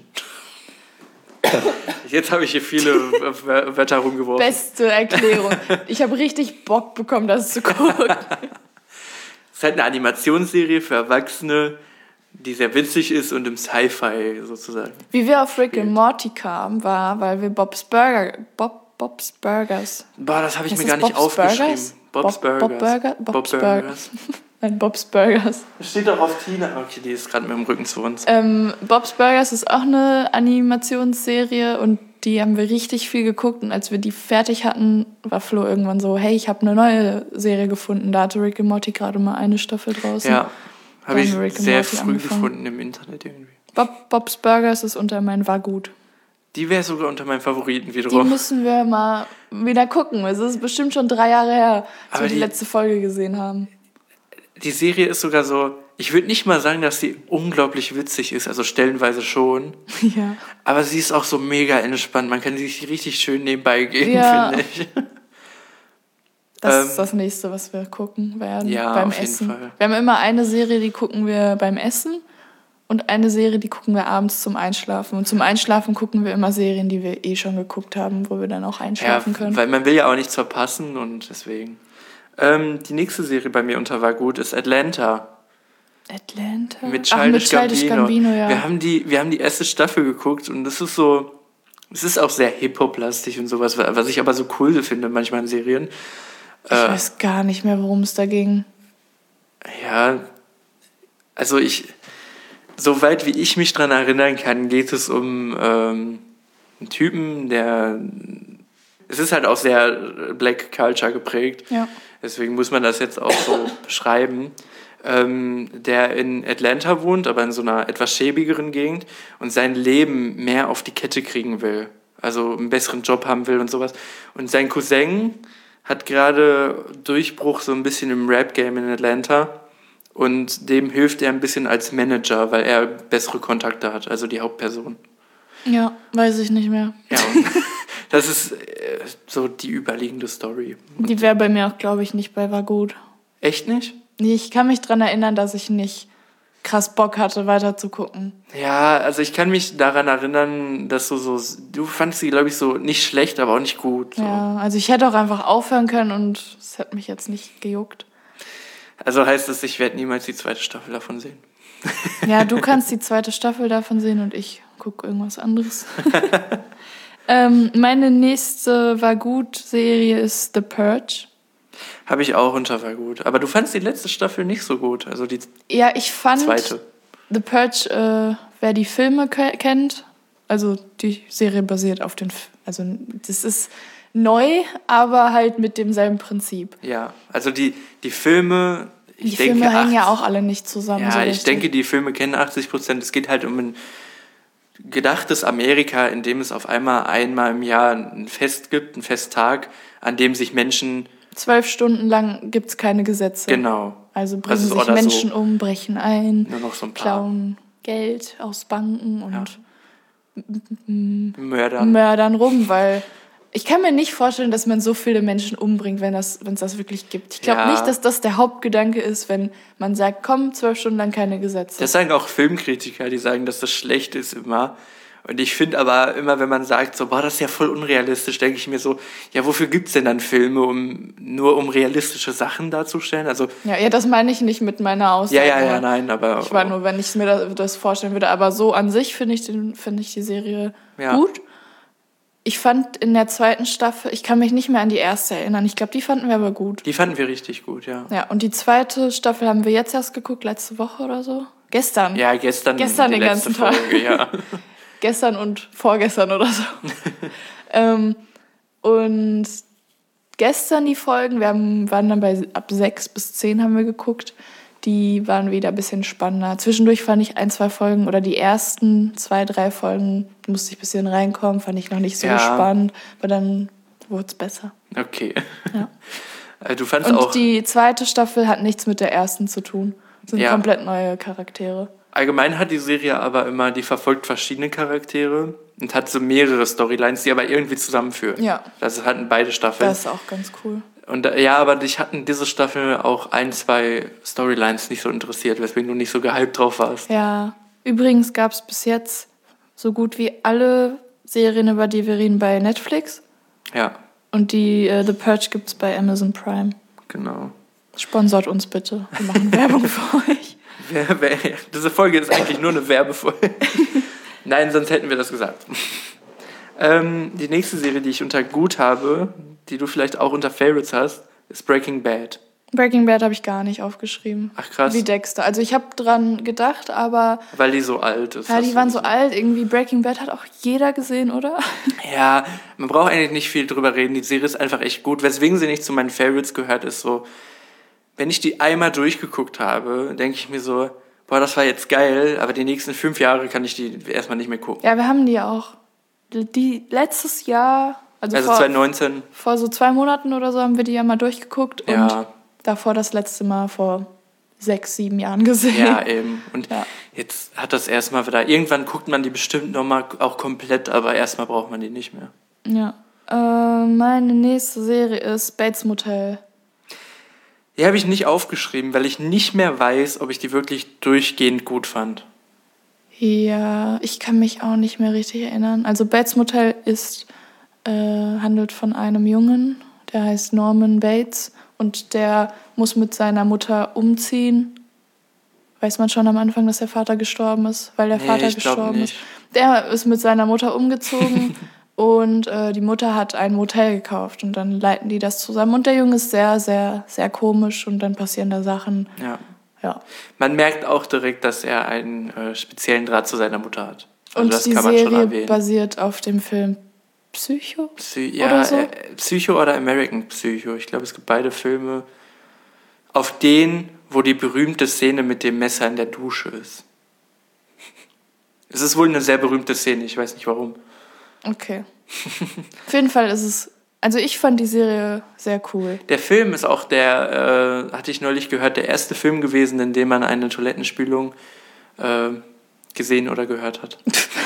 Jetzt habe ich hier viele Wörter rumgeworfen. Beste Erklärung. Ich habe richtig Bock bekommen, das zu gucken. Es ist halt eine Animationsserie für Erwachsene, die sehr witzig ist und im Sci-Fi sozusagen. Wie wir auf Rick and Morty kamen, war, weil wir Bob's Burger, Bob, Bob's Burgers. Boah, das habe ich Ist mir gar nicht Bob's aufgeschrieben. Burgers? Bob's Bob, Burgers. Bob Burger? Bob Bob's Burgers. Nein, Bob's Burgers. Das steht doch auf Tina. Okay, die ist gerade mit dem Rücken zu uns. Ähm, Bob's Burgers ist auch eine Animationsserie und die haben wir richtig viel geguckt. Und als wir die fertig hatten, war Flo irgendwann so, hey, ich habe eine neue Serie gefunden. Da hatte Rick and Morty gerade mal eine Staffel draußen. Ja, habe ich Rick and sehr Morty früh angefangen. gefunden im Internet irgendwie. Bob, Bob's Burgers ist unter meinen war gut. Die wäre sogar unter meinen Favoriten Die wiederum. müssen wir mal wieder gucken. Es ist bestimmt schon drei Jahre her, als Aber wir die die- letzte Folge gesehen haben. Die Serie ist sogar so, ich würde nicht mal sagen, dass sie unglaublich witzig ist, also stellenweise schon. Ja. Aber sie ist auch so mega entspannt. Man kann sie sich richtig schön nebenbei geben, Ja. finde ich. Das Ähm, ist das nächste, was wir gucken werden ja, beim auf jeden Essen. Fall. Wir haben immer eine Serie, die gucken wir beim Essen und eine Serie, die gucken wir abends zum Einschlafen. Und zum Einschlafen gucken wir immer Serien, die wir eh schon geguckt haben, wo wir dann auch Ja, einschlafen können. weil man will ja auch nichts verpassen und deswegen. Ähm, die nächste Serie bei mir unter war gut ist Atlanta. Atlanta? Mit Ach, Childish, mit Childish Gambino. Gambino, ja. Wir haben die, wir haben die erste Staffel geguckt und das ist so, es ist auch sehr Hip-Hop-lastig und sowas, was ich aber so cool finde manchmal in Serien. Ich äh, weiß gar nicht mehr, worum es da ging. Ja, also ich, soweit wie ich mich dran erinnern kann, geht es um ähm, einen Typen, der, es ist halt auch sehr Black Culture geprägt, ja. Deswegen muss man das jetzt auch so beschreiben, ähm, der in Atlanta wohnt, aber in so einer etwas schäbigeren Gegend und sein Leben mehr auf die Kette kriegen will, also einen besseren Job haben will und sowas. Und sein Cousin hat gerade Durchbruch so ein bisschen im Rap-Game in Atlanta. Und dem hilft er ein bisschen als Manager, weil er bessere Kontakte hat, also die Hauptperson. Ja, weiß ich nicht mehr. Ja, und das ist äh, so die überliegende Story. Die wäre bei mir auch, glaube ich, nicht bei War gut. Echt nicht? Nee, ich kann mich daran erinnern, dass ich nicht krass Bock hatte, weiter zu gucken. Ja, also ich kann mich daran erinnern, dass du so, du fandst sie, glaube ich, so nicht schlecht, aber auch nicht gut. So. Ja, also ich hätte auch einfach aufhören können und es hat mich jetzt nicht gejuckt. Also heißt das, ich werde niemals die zweite Staffel davon sehen? Ja, du kannst die zweite Staffel davon sehen und ich gucke irgendwas anderes. ähm, meine nächste War gut Serie ist The Purge. Habe ich auch unter War gut. Aber du fandst die letzte Staffel nicht so gut, also die Ja, ich fand zweite. The Purge, äh, wer die Filme ke- kennt, also die Serie basiert auf den, F- also das ist neu, aber halt mit demselben Prinzip. Ja, also die, die Filme, ich Die denke, Filme hängen ja acht- auch alle nicht zusammen. Ja, so ich richtig. denke, die Filme kennen achtzig Prozent. Es geht halt um ein gedachtes Amerika, in dem es auf einmal einmal im Jahr ein Fest gibt, einen Festtag, an dem sich Menschen... Zwölf Stunden lang gibt es keine Gesetze. Genau. Also bringen Das ist sich oder Menschen so. um, brechen ein, Nur noch so ein paar klauen Geld aus Banken und Mörder. mördern rum, weil ich kann mir nicht vorstellen, dass man so viele Menschen umbringt, wenn das, wenn es das wirklich gibt. Ich glaube Ja. nicht, dass das der Hauptgedanke ist, wenn man sagt, komm, zwölf Stunden lang keine Gesetze. Das sagen auch Filmkritiker, die sagen, dass das schlecht ist immer. Und ich finde aber immer, wenn man sagt, so, boah, das ist ja voll unrealistisch, denke ich mir so, ja, wofür gibt's denn dann Filme, um nur um realistische Sachen darzustellen? Also, ja, ja, das meine ich nicht mit meiner Aussage. ja, ja, ja, nein, aber... Ich war nur, wenn ich mir das, das vorstellen würde. Aber so an sich finde ich, den- finde ich die Serie Ja. gut. Ich fand in der zweiten Staffel, ich kann mich nicht mehr an die erste erinnern. Ich glaube, die fanden wir aber gut. Die fanden wir richtig gut, ja. Ja, und die zweite Staffel haben wir jetzt erst geguckt, letzte Woche oder so. Gestern. Ja, gestern, Gestern die den letzte ganzen Tag. Folge, ja. Gestern und vorgestern oder so. ähm, und gestern die Folgen, wir haben, waren dann bei ab sechs bis zehn haben wir geguckt. Die waren wieder ein bisschen spannender. Zwischendurch fand ich ein, zwei Folgen oder die ersten zwei, drei Folgen, musste ich ein bisschen reinkommen, fand ich noch nicht so Ja. spannend. Aber dann wurde es besser. Okay. Ja. Äh, Du fandst Und auch, die zweite Staffel hat nichts mit der ersten zu tun. Das sind Ja. komplett neue Charaktere. allgemein hat die Serie aber immer, die verfolgt verschiedene Charaktere und hat so mehrere Storylines, die aber irgendwie zusammenführen. Ja. Das hatten beide Staffeln. Das ist auch ganz cool. Und äh, ja, aber dich hatten diese Staffel auch ein, zwei Storylines nicht so interessiert, weswegen du nicht so gehypt drauf warst. Ja, übrigens gab es bis jetzt so gut wie alle Serien, über die wir reden, bei Netflix. Ja, Und die äh, The Purge gibt es bei Amazon Prime. genau. Sponsort uns bitte. Wir machen Werbung für euch. Wer, wer, diese Folge ist eigentlich nur eine Werbefolge. Nein, sonst hätten wir das gesagt. Ähm, die nächste Serie, die ich unter gut habe, die du vielleicht auch unter Favorites hast, ist Breaking Bad. Breaking Bad habe ich gar nicht aufgeschrieben. Ach krass, Wie Dexter. Also ich habe dran gedacht, aber weil die so alt ist. ja, hast die du waren so gesagt. alt. Irgendwie Breaking Bad hat auch jeder gesehen, oder? Ja, man braucht eigentlich nicht viel drüber reden. Die Serie ist einfach echt gut. Weswegen sie nicht zu meinen Favorites gehört, ist so, wenn ich die einmal durchgeguckt habe, denke ich mir so, boah, das war jetzt geil, aber die nächsten fünf Jahre kann ich die erstmal nicht mehr gucken. Ja, wir haben die auch. Die letztes Jahr, also, Also vor, zwanzig neunzehn, vor so zwei Monaten oder so, haben wir die ja mal durchgeguckt. Und ja, davor das letzte Mal vor sechs, sieben Jahren gesehen. ja, eben. Und Ja. jetzt hat das erstmal wieder, irgendwann guckt man die bestimmt nochmal auch komplett, aber erstmal braucht man die nicht mehr. Ja. Äh, meine nächste Serie ist Bates Motel. Die habe ich nicht aufgeschrieben, weil ich nicht mehr weiß, ob ich die wirklich durchgehend gut fand. Ja, ich kann mich auch nicht mehr richtig erinnern. Also Bates Motel ist, äh, handelt von einem Jungen, der heißt Norman Bates und der muss mit seiner Mutter umziehen. Weiß man schon am Anfang, dass der Vater gestorben ist, weil der Nee, Vater ich glaub gestorben nicht. ist. Der ist mit seiner Mutter umgezogen Und äh, die Mutter hat ein Motel gekauft und dann leiten die das zusammen. Und der Junge ist sehr, sehr, sehr komisch und dann passieren da Sachen. Ja. Ja. Man merkt auch direkt, dass er einen äh, speziellen Draht zu seiner Mutter hat. Also und das die kann man schon Serie erwähnen. basiert auf dem Film Psycho? Psy- ja, oder so? äh, Psycho oder American Psycho. Ich glaube, es gibt beide Filme. Auf den, wo die berühmte Szene mit dem Messer in der Dusche ist. Es ist wohl eine sehr berühmte Szene, ich weiß nicht warum. Okay. Auf jeden Fall ist es, also ich fand die Serie sehr cool. Der Film ist auch der, äh, hatte ich neulich gehört, der erste Film gewesen, in dem man eine Toilettenspülung äh, gesehen oder gehört hat.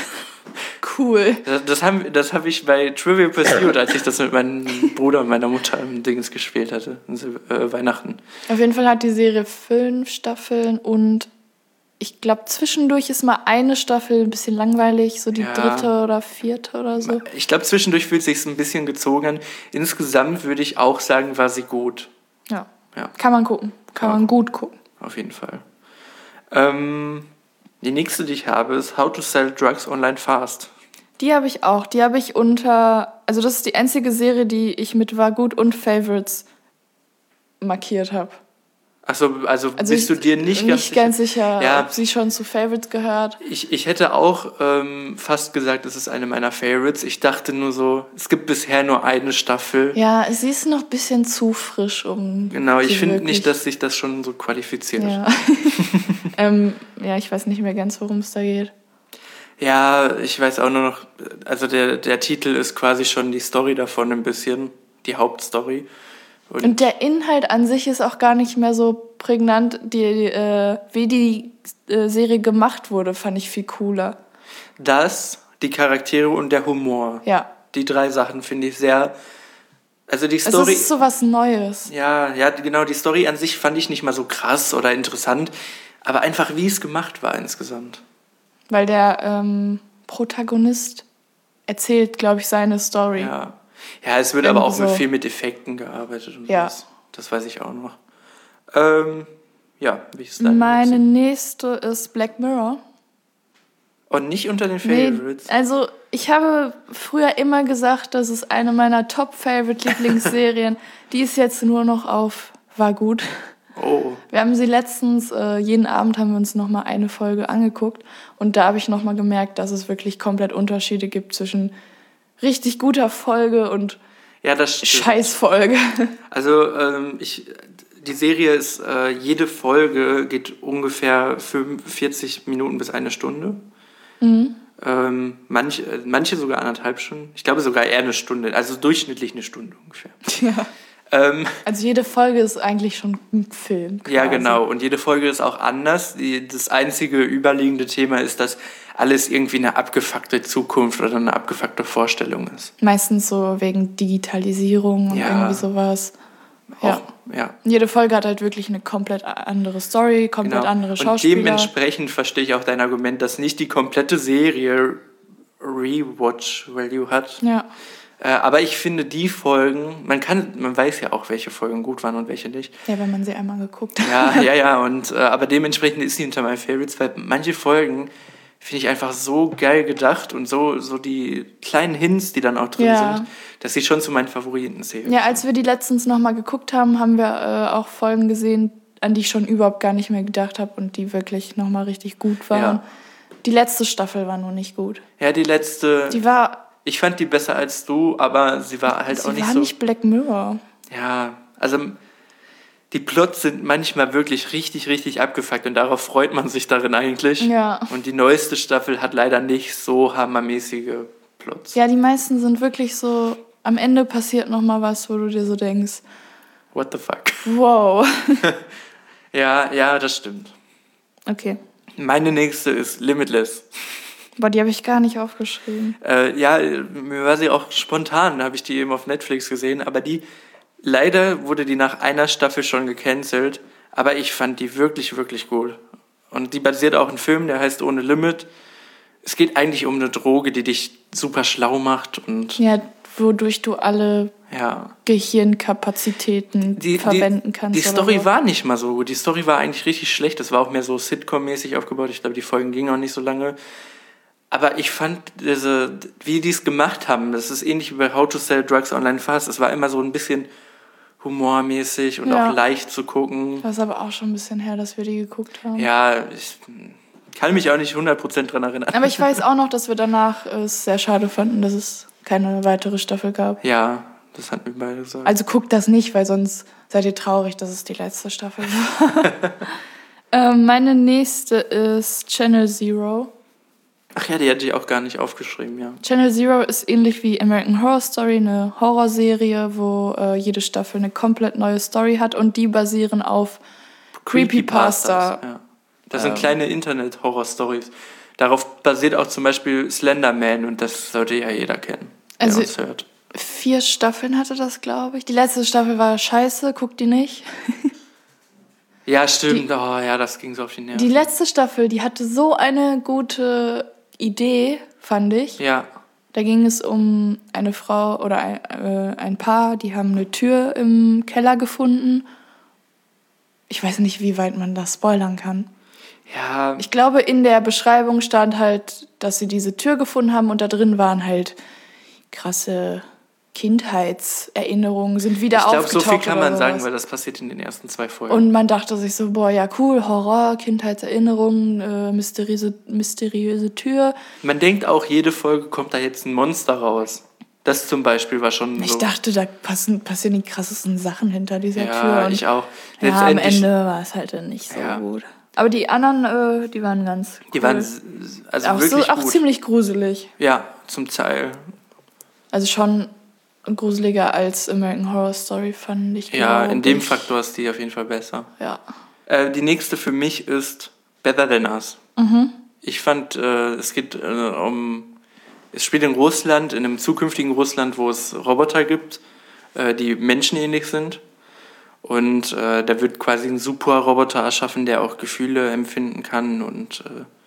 Cool. Das, das habe das hab ich bei Trivial Pursuit, als ich das mit meinem Bruder und meiner Mutter im Dings gespielt hatte, äh, Weihnachten. Auf jeden Fall hat die Serie fünf Staffeln und ich glaube, zwischendurch ist mal eine Staffel ein bisschen langweilig, so die Ja. dritte oder vierte oder so. Ich glaube, zwischendurch fühlt es sich ein bisschen gezogen an. Insgesamt würde ich auch sagen, war sie gut. Ja. Ja. Kann man gucken. Kann, Kann man man gut gucken. Auf jeden Fall. Ähm, die nächste, die ich habe, ist How to Sell Drugs Online Fast. Die habe ich auch. Die habe ich unter. Also, das ist die einzige Serie, die ich mit War gut und Favorites markiert habe. Achso, also, Also bist du dir nicht, ganz nicht ganz sicher, Ja. ob sie schon zu Favorites gehört. Ich, ich hätte auch ähm, fast gesagt, es ist eine meiner Favorites. Ich dachte nur so, es gibt bisher nur eine Staffel. Ja, sie ist noch ein bisschen zu frisch, um. Genau, ich sie finde wirklich- nicht, dass sich das schon so qualifiziert. Ja. ähm, ja, ich weiß nicht mehr ganz, worum es da geht. Ja, ich weiß auch nur noch, also der, der Titel ist quasi schon die Story davon ein bisschen, die Hauptstory. Und, Und der Inhalt an sich ist auch gar nicht mehr so prägnant. Die, äh, wie die äh, Serie gemacht wurde, fand ich viel cooler. das, die Charaktere und der Humor. Ja. Die drei Sachen finde ich sehr, also die Es Story... ist so was Neues. Ja, ja, genau, die Story an sich fand ich nicht mal so krass oder interessant, aber einfach wie es gemacht war insgesamt. Weil der ähm, Protagonist erzählt, glaube ich, seine Story. Ja, ja es wird aber auch Irgendwie so. viel mit Effekten gearbeitet und Ja. was. Das weiß ich auch noch. Ähm, ja, wie ist deine Meine nächste? nächste ist Black Mirror. Und nicht unter den Nee, Favorites. also ich habe früher immer gesagt, das ist eine meiner Top-Favorite-Lieblingsserien. Die ist jetzt nur noch auf War gut. Oh, Wir haben sie letztens, äh, jeden Abend haben wir uns nochmal eine Folge angeguckt und da habe ich nochmal gemerkt, dass es wirklich komplett Unterschiede gibt zwischen richtig guter Folge und ja, das stimmt. Scheißfolge. Also ähm, ich, die Serie ist, äh, jede Folge geht ungefähr fünfundvierzig Minuten bis eine Stunde. Mhm. Ähm, manch, äh, manche sogar anderthalb Stunden. Ich glaube sogar eher eine Stunde, also durchschnittlich eine Stunde ungefähr. Ja. Ähm, Also jede Folge ist eigentlich schon ein Film. Quasi. ja, genau. Und jede Folge ist auch anders. Die, das einzige überliegende Thema ist, dass alles irgendwie eine abgefuckte Zukunft oder eine abgefuckte Vorstellung ist. Meistens so wegen Digitalisierung und Ja. irgendwie sowas. Ja. Auch, ja. Jede Folge hat halt wirklich eine komplett andere Story, komplett Genau. andere Und Schauspieler. dementsprechend verstehe ich auch dein Argument, dass nicht die komplette Serie Rewatch-Value hat. Ja. Äh, aber ich finde die Folgen, man kann, man weiß ja auch, welche Folgen gut waren und welche nicht. Ja, wenn man sie einmal geguckt hat. Ja, ja, ja. Und, äh, aber dementsprechend ist sie unter meinen Favorites, weil manche Folgen finde ich einfach so geil gedacht und so, so die kleinen Hints, die dann auch drin Ja. sind, dass sie schon zu meinen Favoriten zählen. Ja, als wir die letztens nochmal geguckt haben, haben wir äh, auch Folgen gesehen, an die ich schon überhaupt gar nicht mehr gedacht habe und die wirklich nochmal richtig gut waren. Ja. Die letzte Staffel war nur nicht gut. Ja, die letzte, Die war, ich fand die besser als du, aber sie war halt sie auch nicht war so... nicht Black Mirror. Ja, also die Plots sind manchmal wirklich richtig, richtig abgefuckt und darauf freut man sich darin eigentlich. Ja. Und die neueste Staffel hat leider nicht so hammermäßige Plots. Ja, die meisten sind wirklich so, am Ende passiert nochmal was, wo du dir so denkst, What the fuck? wow. Ja, ja, das stimmt. Okay. Meine nächste ist Limitless. Boah, die habe ich gar nicht aufgeschrieben. Äh, ja, mir war sie auch spontan, habe ich die eben auf Netflix gesehen, aber die, leider wurde die nach einer Staffel schon gecancelt, aber ich fand die wirklich, wirklich gut. Und die basiert auch auf einem Film, der heißt Ohne Limit. Es geht eigentlich um eine Droge, die dich super schlau macht und Ja, wodurch du alle ja. Gehirnkapazitäten Die, verwenden die, kannst. die oder Story so. war nicht mal so gut. Die Story war eigentlich richtig schlecht. Das war auch mehr so Sitcom-mäßig aufgebaut. Ich glaube, die Folgen gingen auch nicht so lange. Aber ich fand, diese, wie die es gemacht haben, das ist ähnlich wie bei How to Sell Drugs Online Fast. Es war immer so ein bisschen humormäßig und Ja. auch leicht zu gucken. Das ist aber auch schon ein bisschen her, dass wir die geguckt haben. Ja, ich kann mich auch nicht hundert Prozent dran erinnern. Aber ich weiß auch noch, dass wir danach es sehr schade fanden, dass es keine weitere Staffel gab. Ja, das hatten wir beide gesagt. Also guckt das nicht, weil sonst seid ihr traurig, dass es die letzte Staffel war. ähm, meine nächste ist Channel Zero. Ach ja, die hatte ich auch gar nicht aufgeschrieben, ja. Channel Zero ist ähnlich wie American Horror Story, eine Horrorserie, wo äh, jede Staffel eine komplett neue Story hat und die basieren auf Creepypasta. Ja. Das sind ähm. kleine Internet-Horror-Stories. Darauf basiert auch zum Beispiel Slenderman und das sollte ja jeder kennen, der also, uns hört. Vier Staffeln hatte das, glaube ich. Die letzte Staffel war scheiße, guckt die nicht. Ja, stimmt. Die, oh ja, das ging so auf die Nerven. Die letzte Staffel, die hatte so eine gute Idee, fand ich. Ja. Da ging es um eine Frau oder ein, äh, ein Paar, die haben eine Tür im Keller gefunden. Ich weiß nicht, wie weit man das spoilern kann. Ja. Ich glaube, in der Beschreibung stand halt, dass sie diese Tür gefunden haben und da drin waren halt krasse Kindheitserinnerungen, sind wieder aufgetaucht. Ich glaube, so viel kann man sagen, weil das passiert in den ersten zwei Folgen. Und man dachte sich so, boah, ja cool, Horror, Kindheitserinnerungen, äh, mysteriöse, mysteriöse Tür. Man denkt auch, jede Folge kommt da jetzt ein Monster raus. Das zum Beispiel war schon ich so. Ich dachte, da passen, passieren die krassesten Sachen hinter dieser ja, Tür. Ja, ich auch. Ja, am Ende war es halt nicht so ja. gut. Aber die anderen, äh, die waren ganz cool. Die waren also auch wirklich so, auch gut. ziemlich gruselig. Ja, zum Teil. Also schon gruseliger als American Horror Story, fand ich. Ja, in dem Faktor ist die auf jeden Fall besser. Ja. Äh, die nächste für mich ist Better Than Us. Mhm. Ich fand, äh, es geht äh, um... Es spielt in Russland, in einem zukünftigen Russland, wo es Roboter gibt, äh, die menschenähnlich sind. Und äh, da wird quasi ein Super-Roboter erschaffen, der auch Gefühle empfinden kann. Und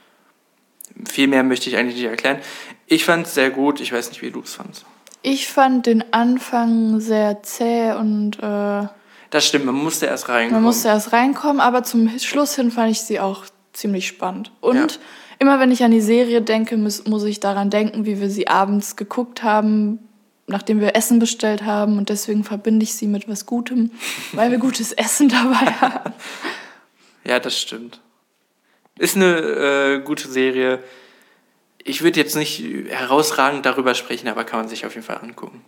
äh, viel mehr möchte ich eigentlich nicht erklären. Ich fand es sehr gut. Ich weiß nicht, wie du es fandst. Ich fand den Anfang sehr zäh und... Äh, das stimmt, man musste erst reinkommen. Man musste erst reinkommen, aber zum Schluss hin fand ich sie auch ziemlich spannend. Und... Ja. Immer wenn ich an die Serie denke, muss, muss ich daran denken, wie wir sie abends geguckt haben, nachdem wir Essen bestellt haben. Und deswegen verbinde ich sie mit was Gutem, weil wir gutes Essen dabei haben. Ja, das stimmt. Ist eine äh, gute Serie. Ich würde jetzt nicht herausragend darüber sprechen, aber kann man sich auf jeden Fall angucken.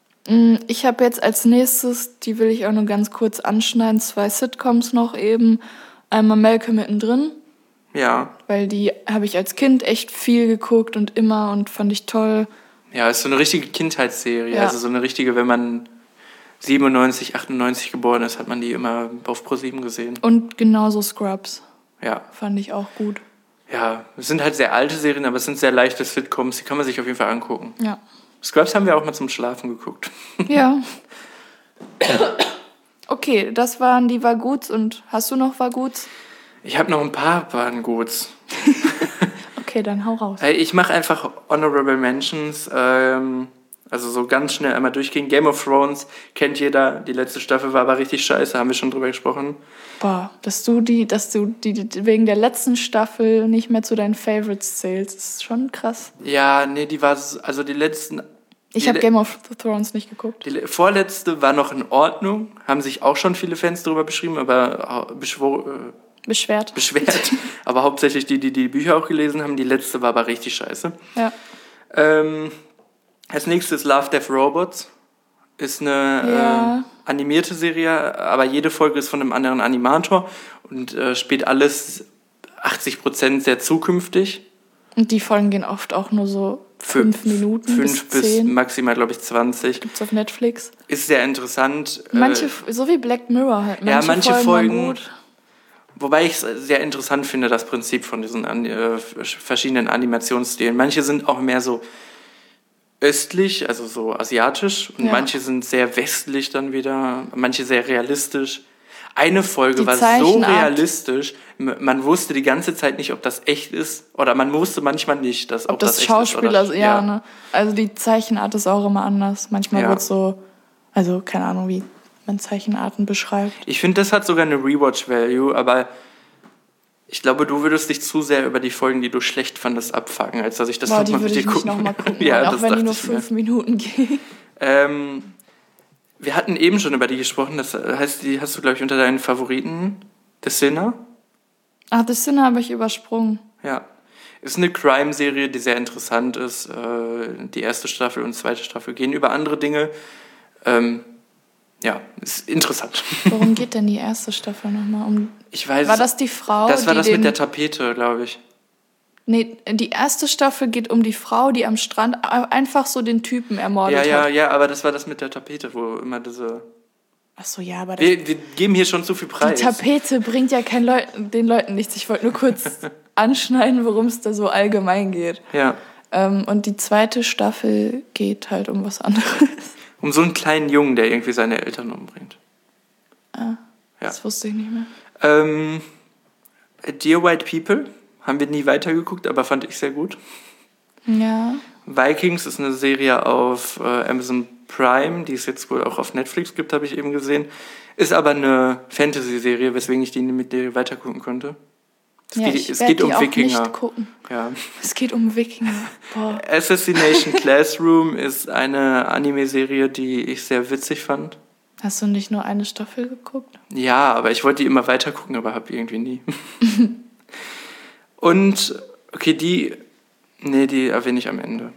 Ich habe jetzt als nächstes, die will ich auch nur ganz kurz anschneiden, zwei Sitcoms noch eben. Einmal Malcolm mittendrin. Ja. Weil die habe ich als Kind echt viel geguckt und immer und fand ich toll. Ja, ist so eine richtige Kindheitsserie. Ja. Also so eine richtige, wenn man siebenundneunzig, achtundneunzig geboren ist, hat man die immer auf ProSieben gesehen. Und genauso Scrubs. Ja. Fand ich auch gut. Ja, es sind halt sehr alte Serien, aber es sind sehr leichte Sitcoms. Die kann man sich auf jeden Fall angucken. Ja. Scrubs haben wir auch mal zum Schlafen geguckt. Ja. Okay, das waren die Waguts. Und hast du noch Waguts? Ich habe noch ein paar Waguts. Okay, dann hau raus. Ich mache einfach Honorable Mentions. Ähm, also so ganz schnell einmal durchgehen. Game of Thrones kennt jeder. Die letzte Staffel war aber richtig scheiße. Haben wir schon drüber gesprochen. Boah, dass du die, dass du die, die wegen der letzten Staffel nicht mehr zu deinen Favorites zählst, ist schon krass. Ja, nee, die war also die letzten. Ich habe Game of Thrones nicht geguckt. Die vorletzte war noch in Ordnung. Haben sich auch schon viele Fans darüber beschrieben, aber beschwor, äh, Beschwert. Beschwert. Aber hauptsächlich die, die die Bücher auch gelesen haben. Die letzte war aber richtig scheiße. Ja. Ähm, als nächstes Love, Death, Robots. Ist eine ja. äh, animierte Serie, aber jede Folge ist von einem anderen Animator und äh, spielt alles achtzig Prozent sehr zukünftig. Und die Folgen gehen oft auch nur so fünf, fünf Minuten fünf bis, bis zehn. Maximal, glaube ich, zwanzig. Gibt's auf Netflix. Ist sehr interessant. Manche, äh, so wie Black Mirror halt. Manche ja, manche Folgen, Folgen gut. Wobei ich es sehr interessant finde, das Prinzip von diesen äh, verschiedenen Animationsstilen. Manche sind auch mehr so östlich, also so asiatisch. Und ja. manche sind sehr westlich dann wieder. Manche sehr realistisch. Eine Folge die war so realistisch, man wusste die ganze Zeit nicht, ob das echt ist. Oder man wusste manchmal nicht, dass, ob, ob das, das Schauspieler echt ist. Oder, ja, ja. Ne? Also die Zeichenart ist auch immer anders. Manchmal ja. wird so, also keine Ahnung, wie man Zeichenarten beschreibt. Ich finde, das hat sogar eine Rewatch-Value, aber Ich glaube, du würdest dich zu sehr über die Folgen, die du schlecht fandest, abfacken, als dass ich das Boah, die nochmal würde mit dir ich nicht gucken nochmal gucken, ja, auch das wenn die dachte nur ich mir. fünf Minuten gehen. Ähm, wir hatten eben schon über die gesprochen, das heißt, die hast du, glaube ich, unter deinen Favoriten. The Sinner? Ach, The Sinner habe ich übersprungen. Ja. Ist eine Crime-Serie, die sehr interessant ist. Äh, die erste Staffel und zweite Staffel gehen über andere Dinge. Ähm, ja, ist interessant. Worum geht denn die erste Staffel nochmal? Um Ich weiß, war das die Frau, das war die das den, mit der Tapete, glaube ich. Nee, die erste Staffel geht um die Frau, die am Strand einfach so den Typen ermordet Ja, ja, hat. ja, aber das war das mit der Tapete, wo immer diese... Ach so, ja, aber das, Wir, wir geben hier schon zu viel Preis. die Tapete bringt ja kein Leu- den Leuten nichts. Ich wollte nur kurz anschneiden, worum es da so allgemein geht. Ja. Ähm, und die zweite Staffel geht halt um was anderes. Um so einen kleinen Jungen, der irgendwie seine Eltern umbringt. Ah, Ja. das wusste ich nicht mehr. Ähm, Dear White People haben wir nie weitergeguckt, aber fand ich sehr gut. Ja. Vikings ist eine Serie auf äh, Amazon Prime, die es jetzt wohl auch auf Netflix gibt, habe ich eben gesehen. Ist aber eine Fantasy-Serie, weswegen ich die mit dir weitergucken konnte. Es ja, geht, ich es werde geht um die auch Wikinger. nicht gucken. Ja. Es geht um Wikinger. Boah. Assassination Classroom ist eine Anime-Serie, die ich sehr witzig fand. Hast du nicht nur eine Staffel geguckt? Ja, aber ich wollte die immer weiter gucken, aber habe irgendwie nie. Und, okay, die, nee, die erwähne ich am Ende.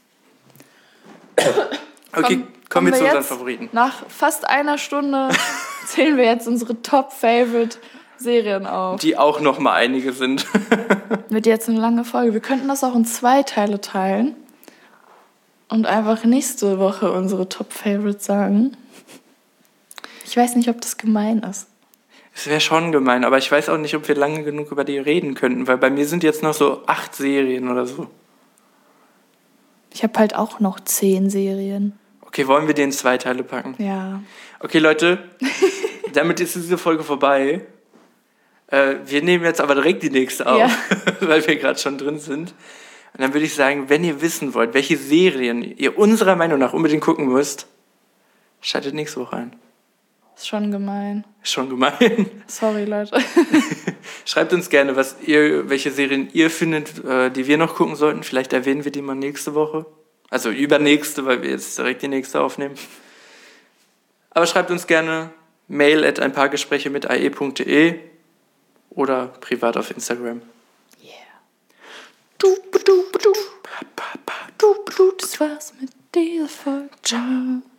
Okay, Komm, kommen wir zu unseren jetzt, Favoriten. Nach fast einer Stunde zählen wir jetzt unsere Top-Favorite-Serien auf. Die auch noch mal einige sind. Wird jetzt eine lange Folge. Wir könnten das auch in zwei Teile teilen und einfach nächste Woche unsere Top-Favorites sagen. Ich weiß nicht, ob das gemein ist. Es wäre schon gemein, aber ich weiß auch nicht, ob wir lange genug über die reden könnten, weil bei mir sind jetzt noch so acht Serien oder so. Ich habe halt auch noch zehn Serien. Okay, wollen wir die in zwei Teile packen? Ja. Okay, Leute, damit ist diese Folge vorbei. Äh, wir nehmen jetzt aber direkt die nächste auf, Ja. weil wir gerade schon drin sind. Und dann würde ich sagen, wenn ihr wissen wollt, welche Serien ihr unserer Meinung nach unbedingt gucken müsst, schaltet nächste Woche ein. Ist schon gemein. Ist schon gemein. Sorry, Leute. Schreibt uns gerne, was ihr, welche Serien ihr findet, äh, die wir noch gucken sollten. Vielleicht erwähnen wir die mal nächste Woche. Also übernächste, weil wir jetzt direkt die nächste aufnehmen. Aber schreibt uns gerne mail at ein paar Gespräche mit ae punkt de oder privat auf Instagram. Yeah. Du, du, du, du. Das war's mit dieser Folge. Ciao.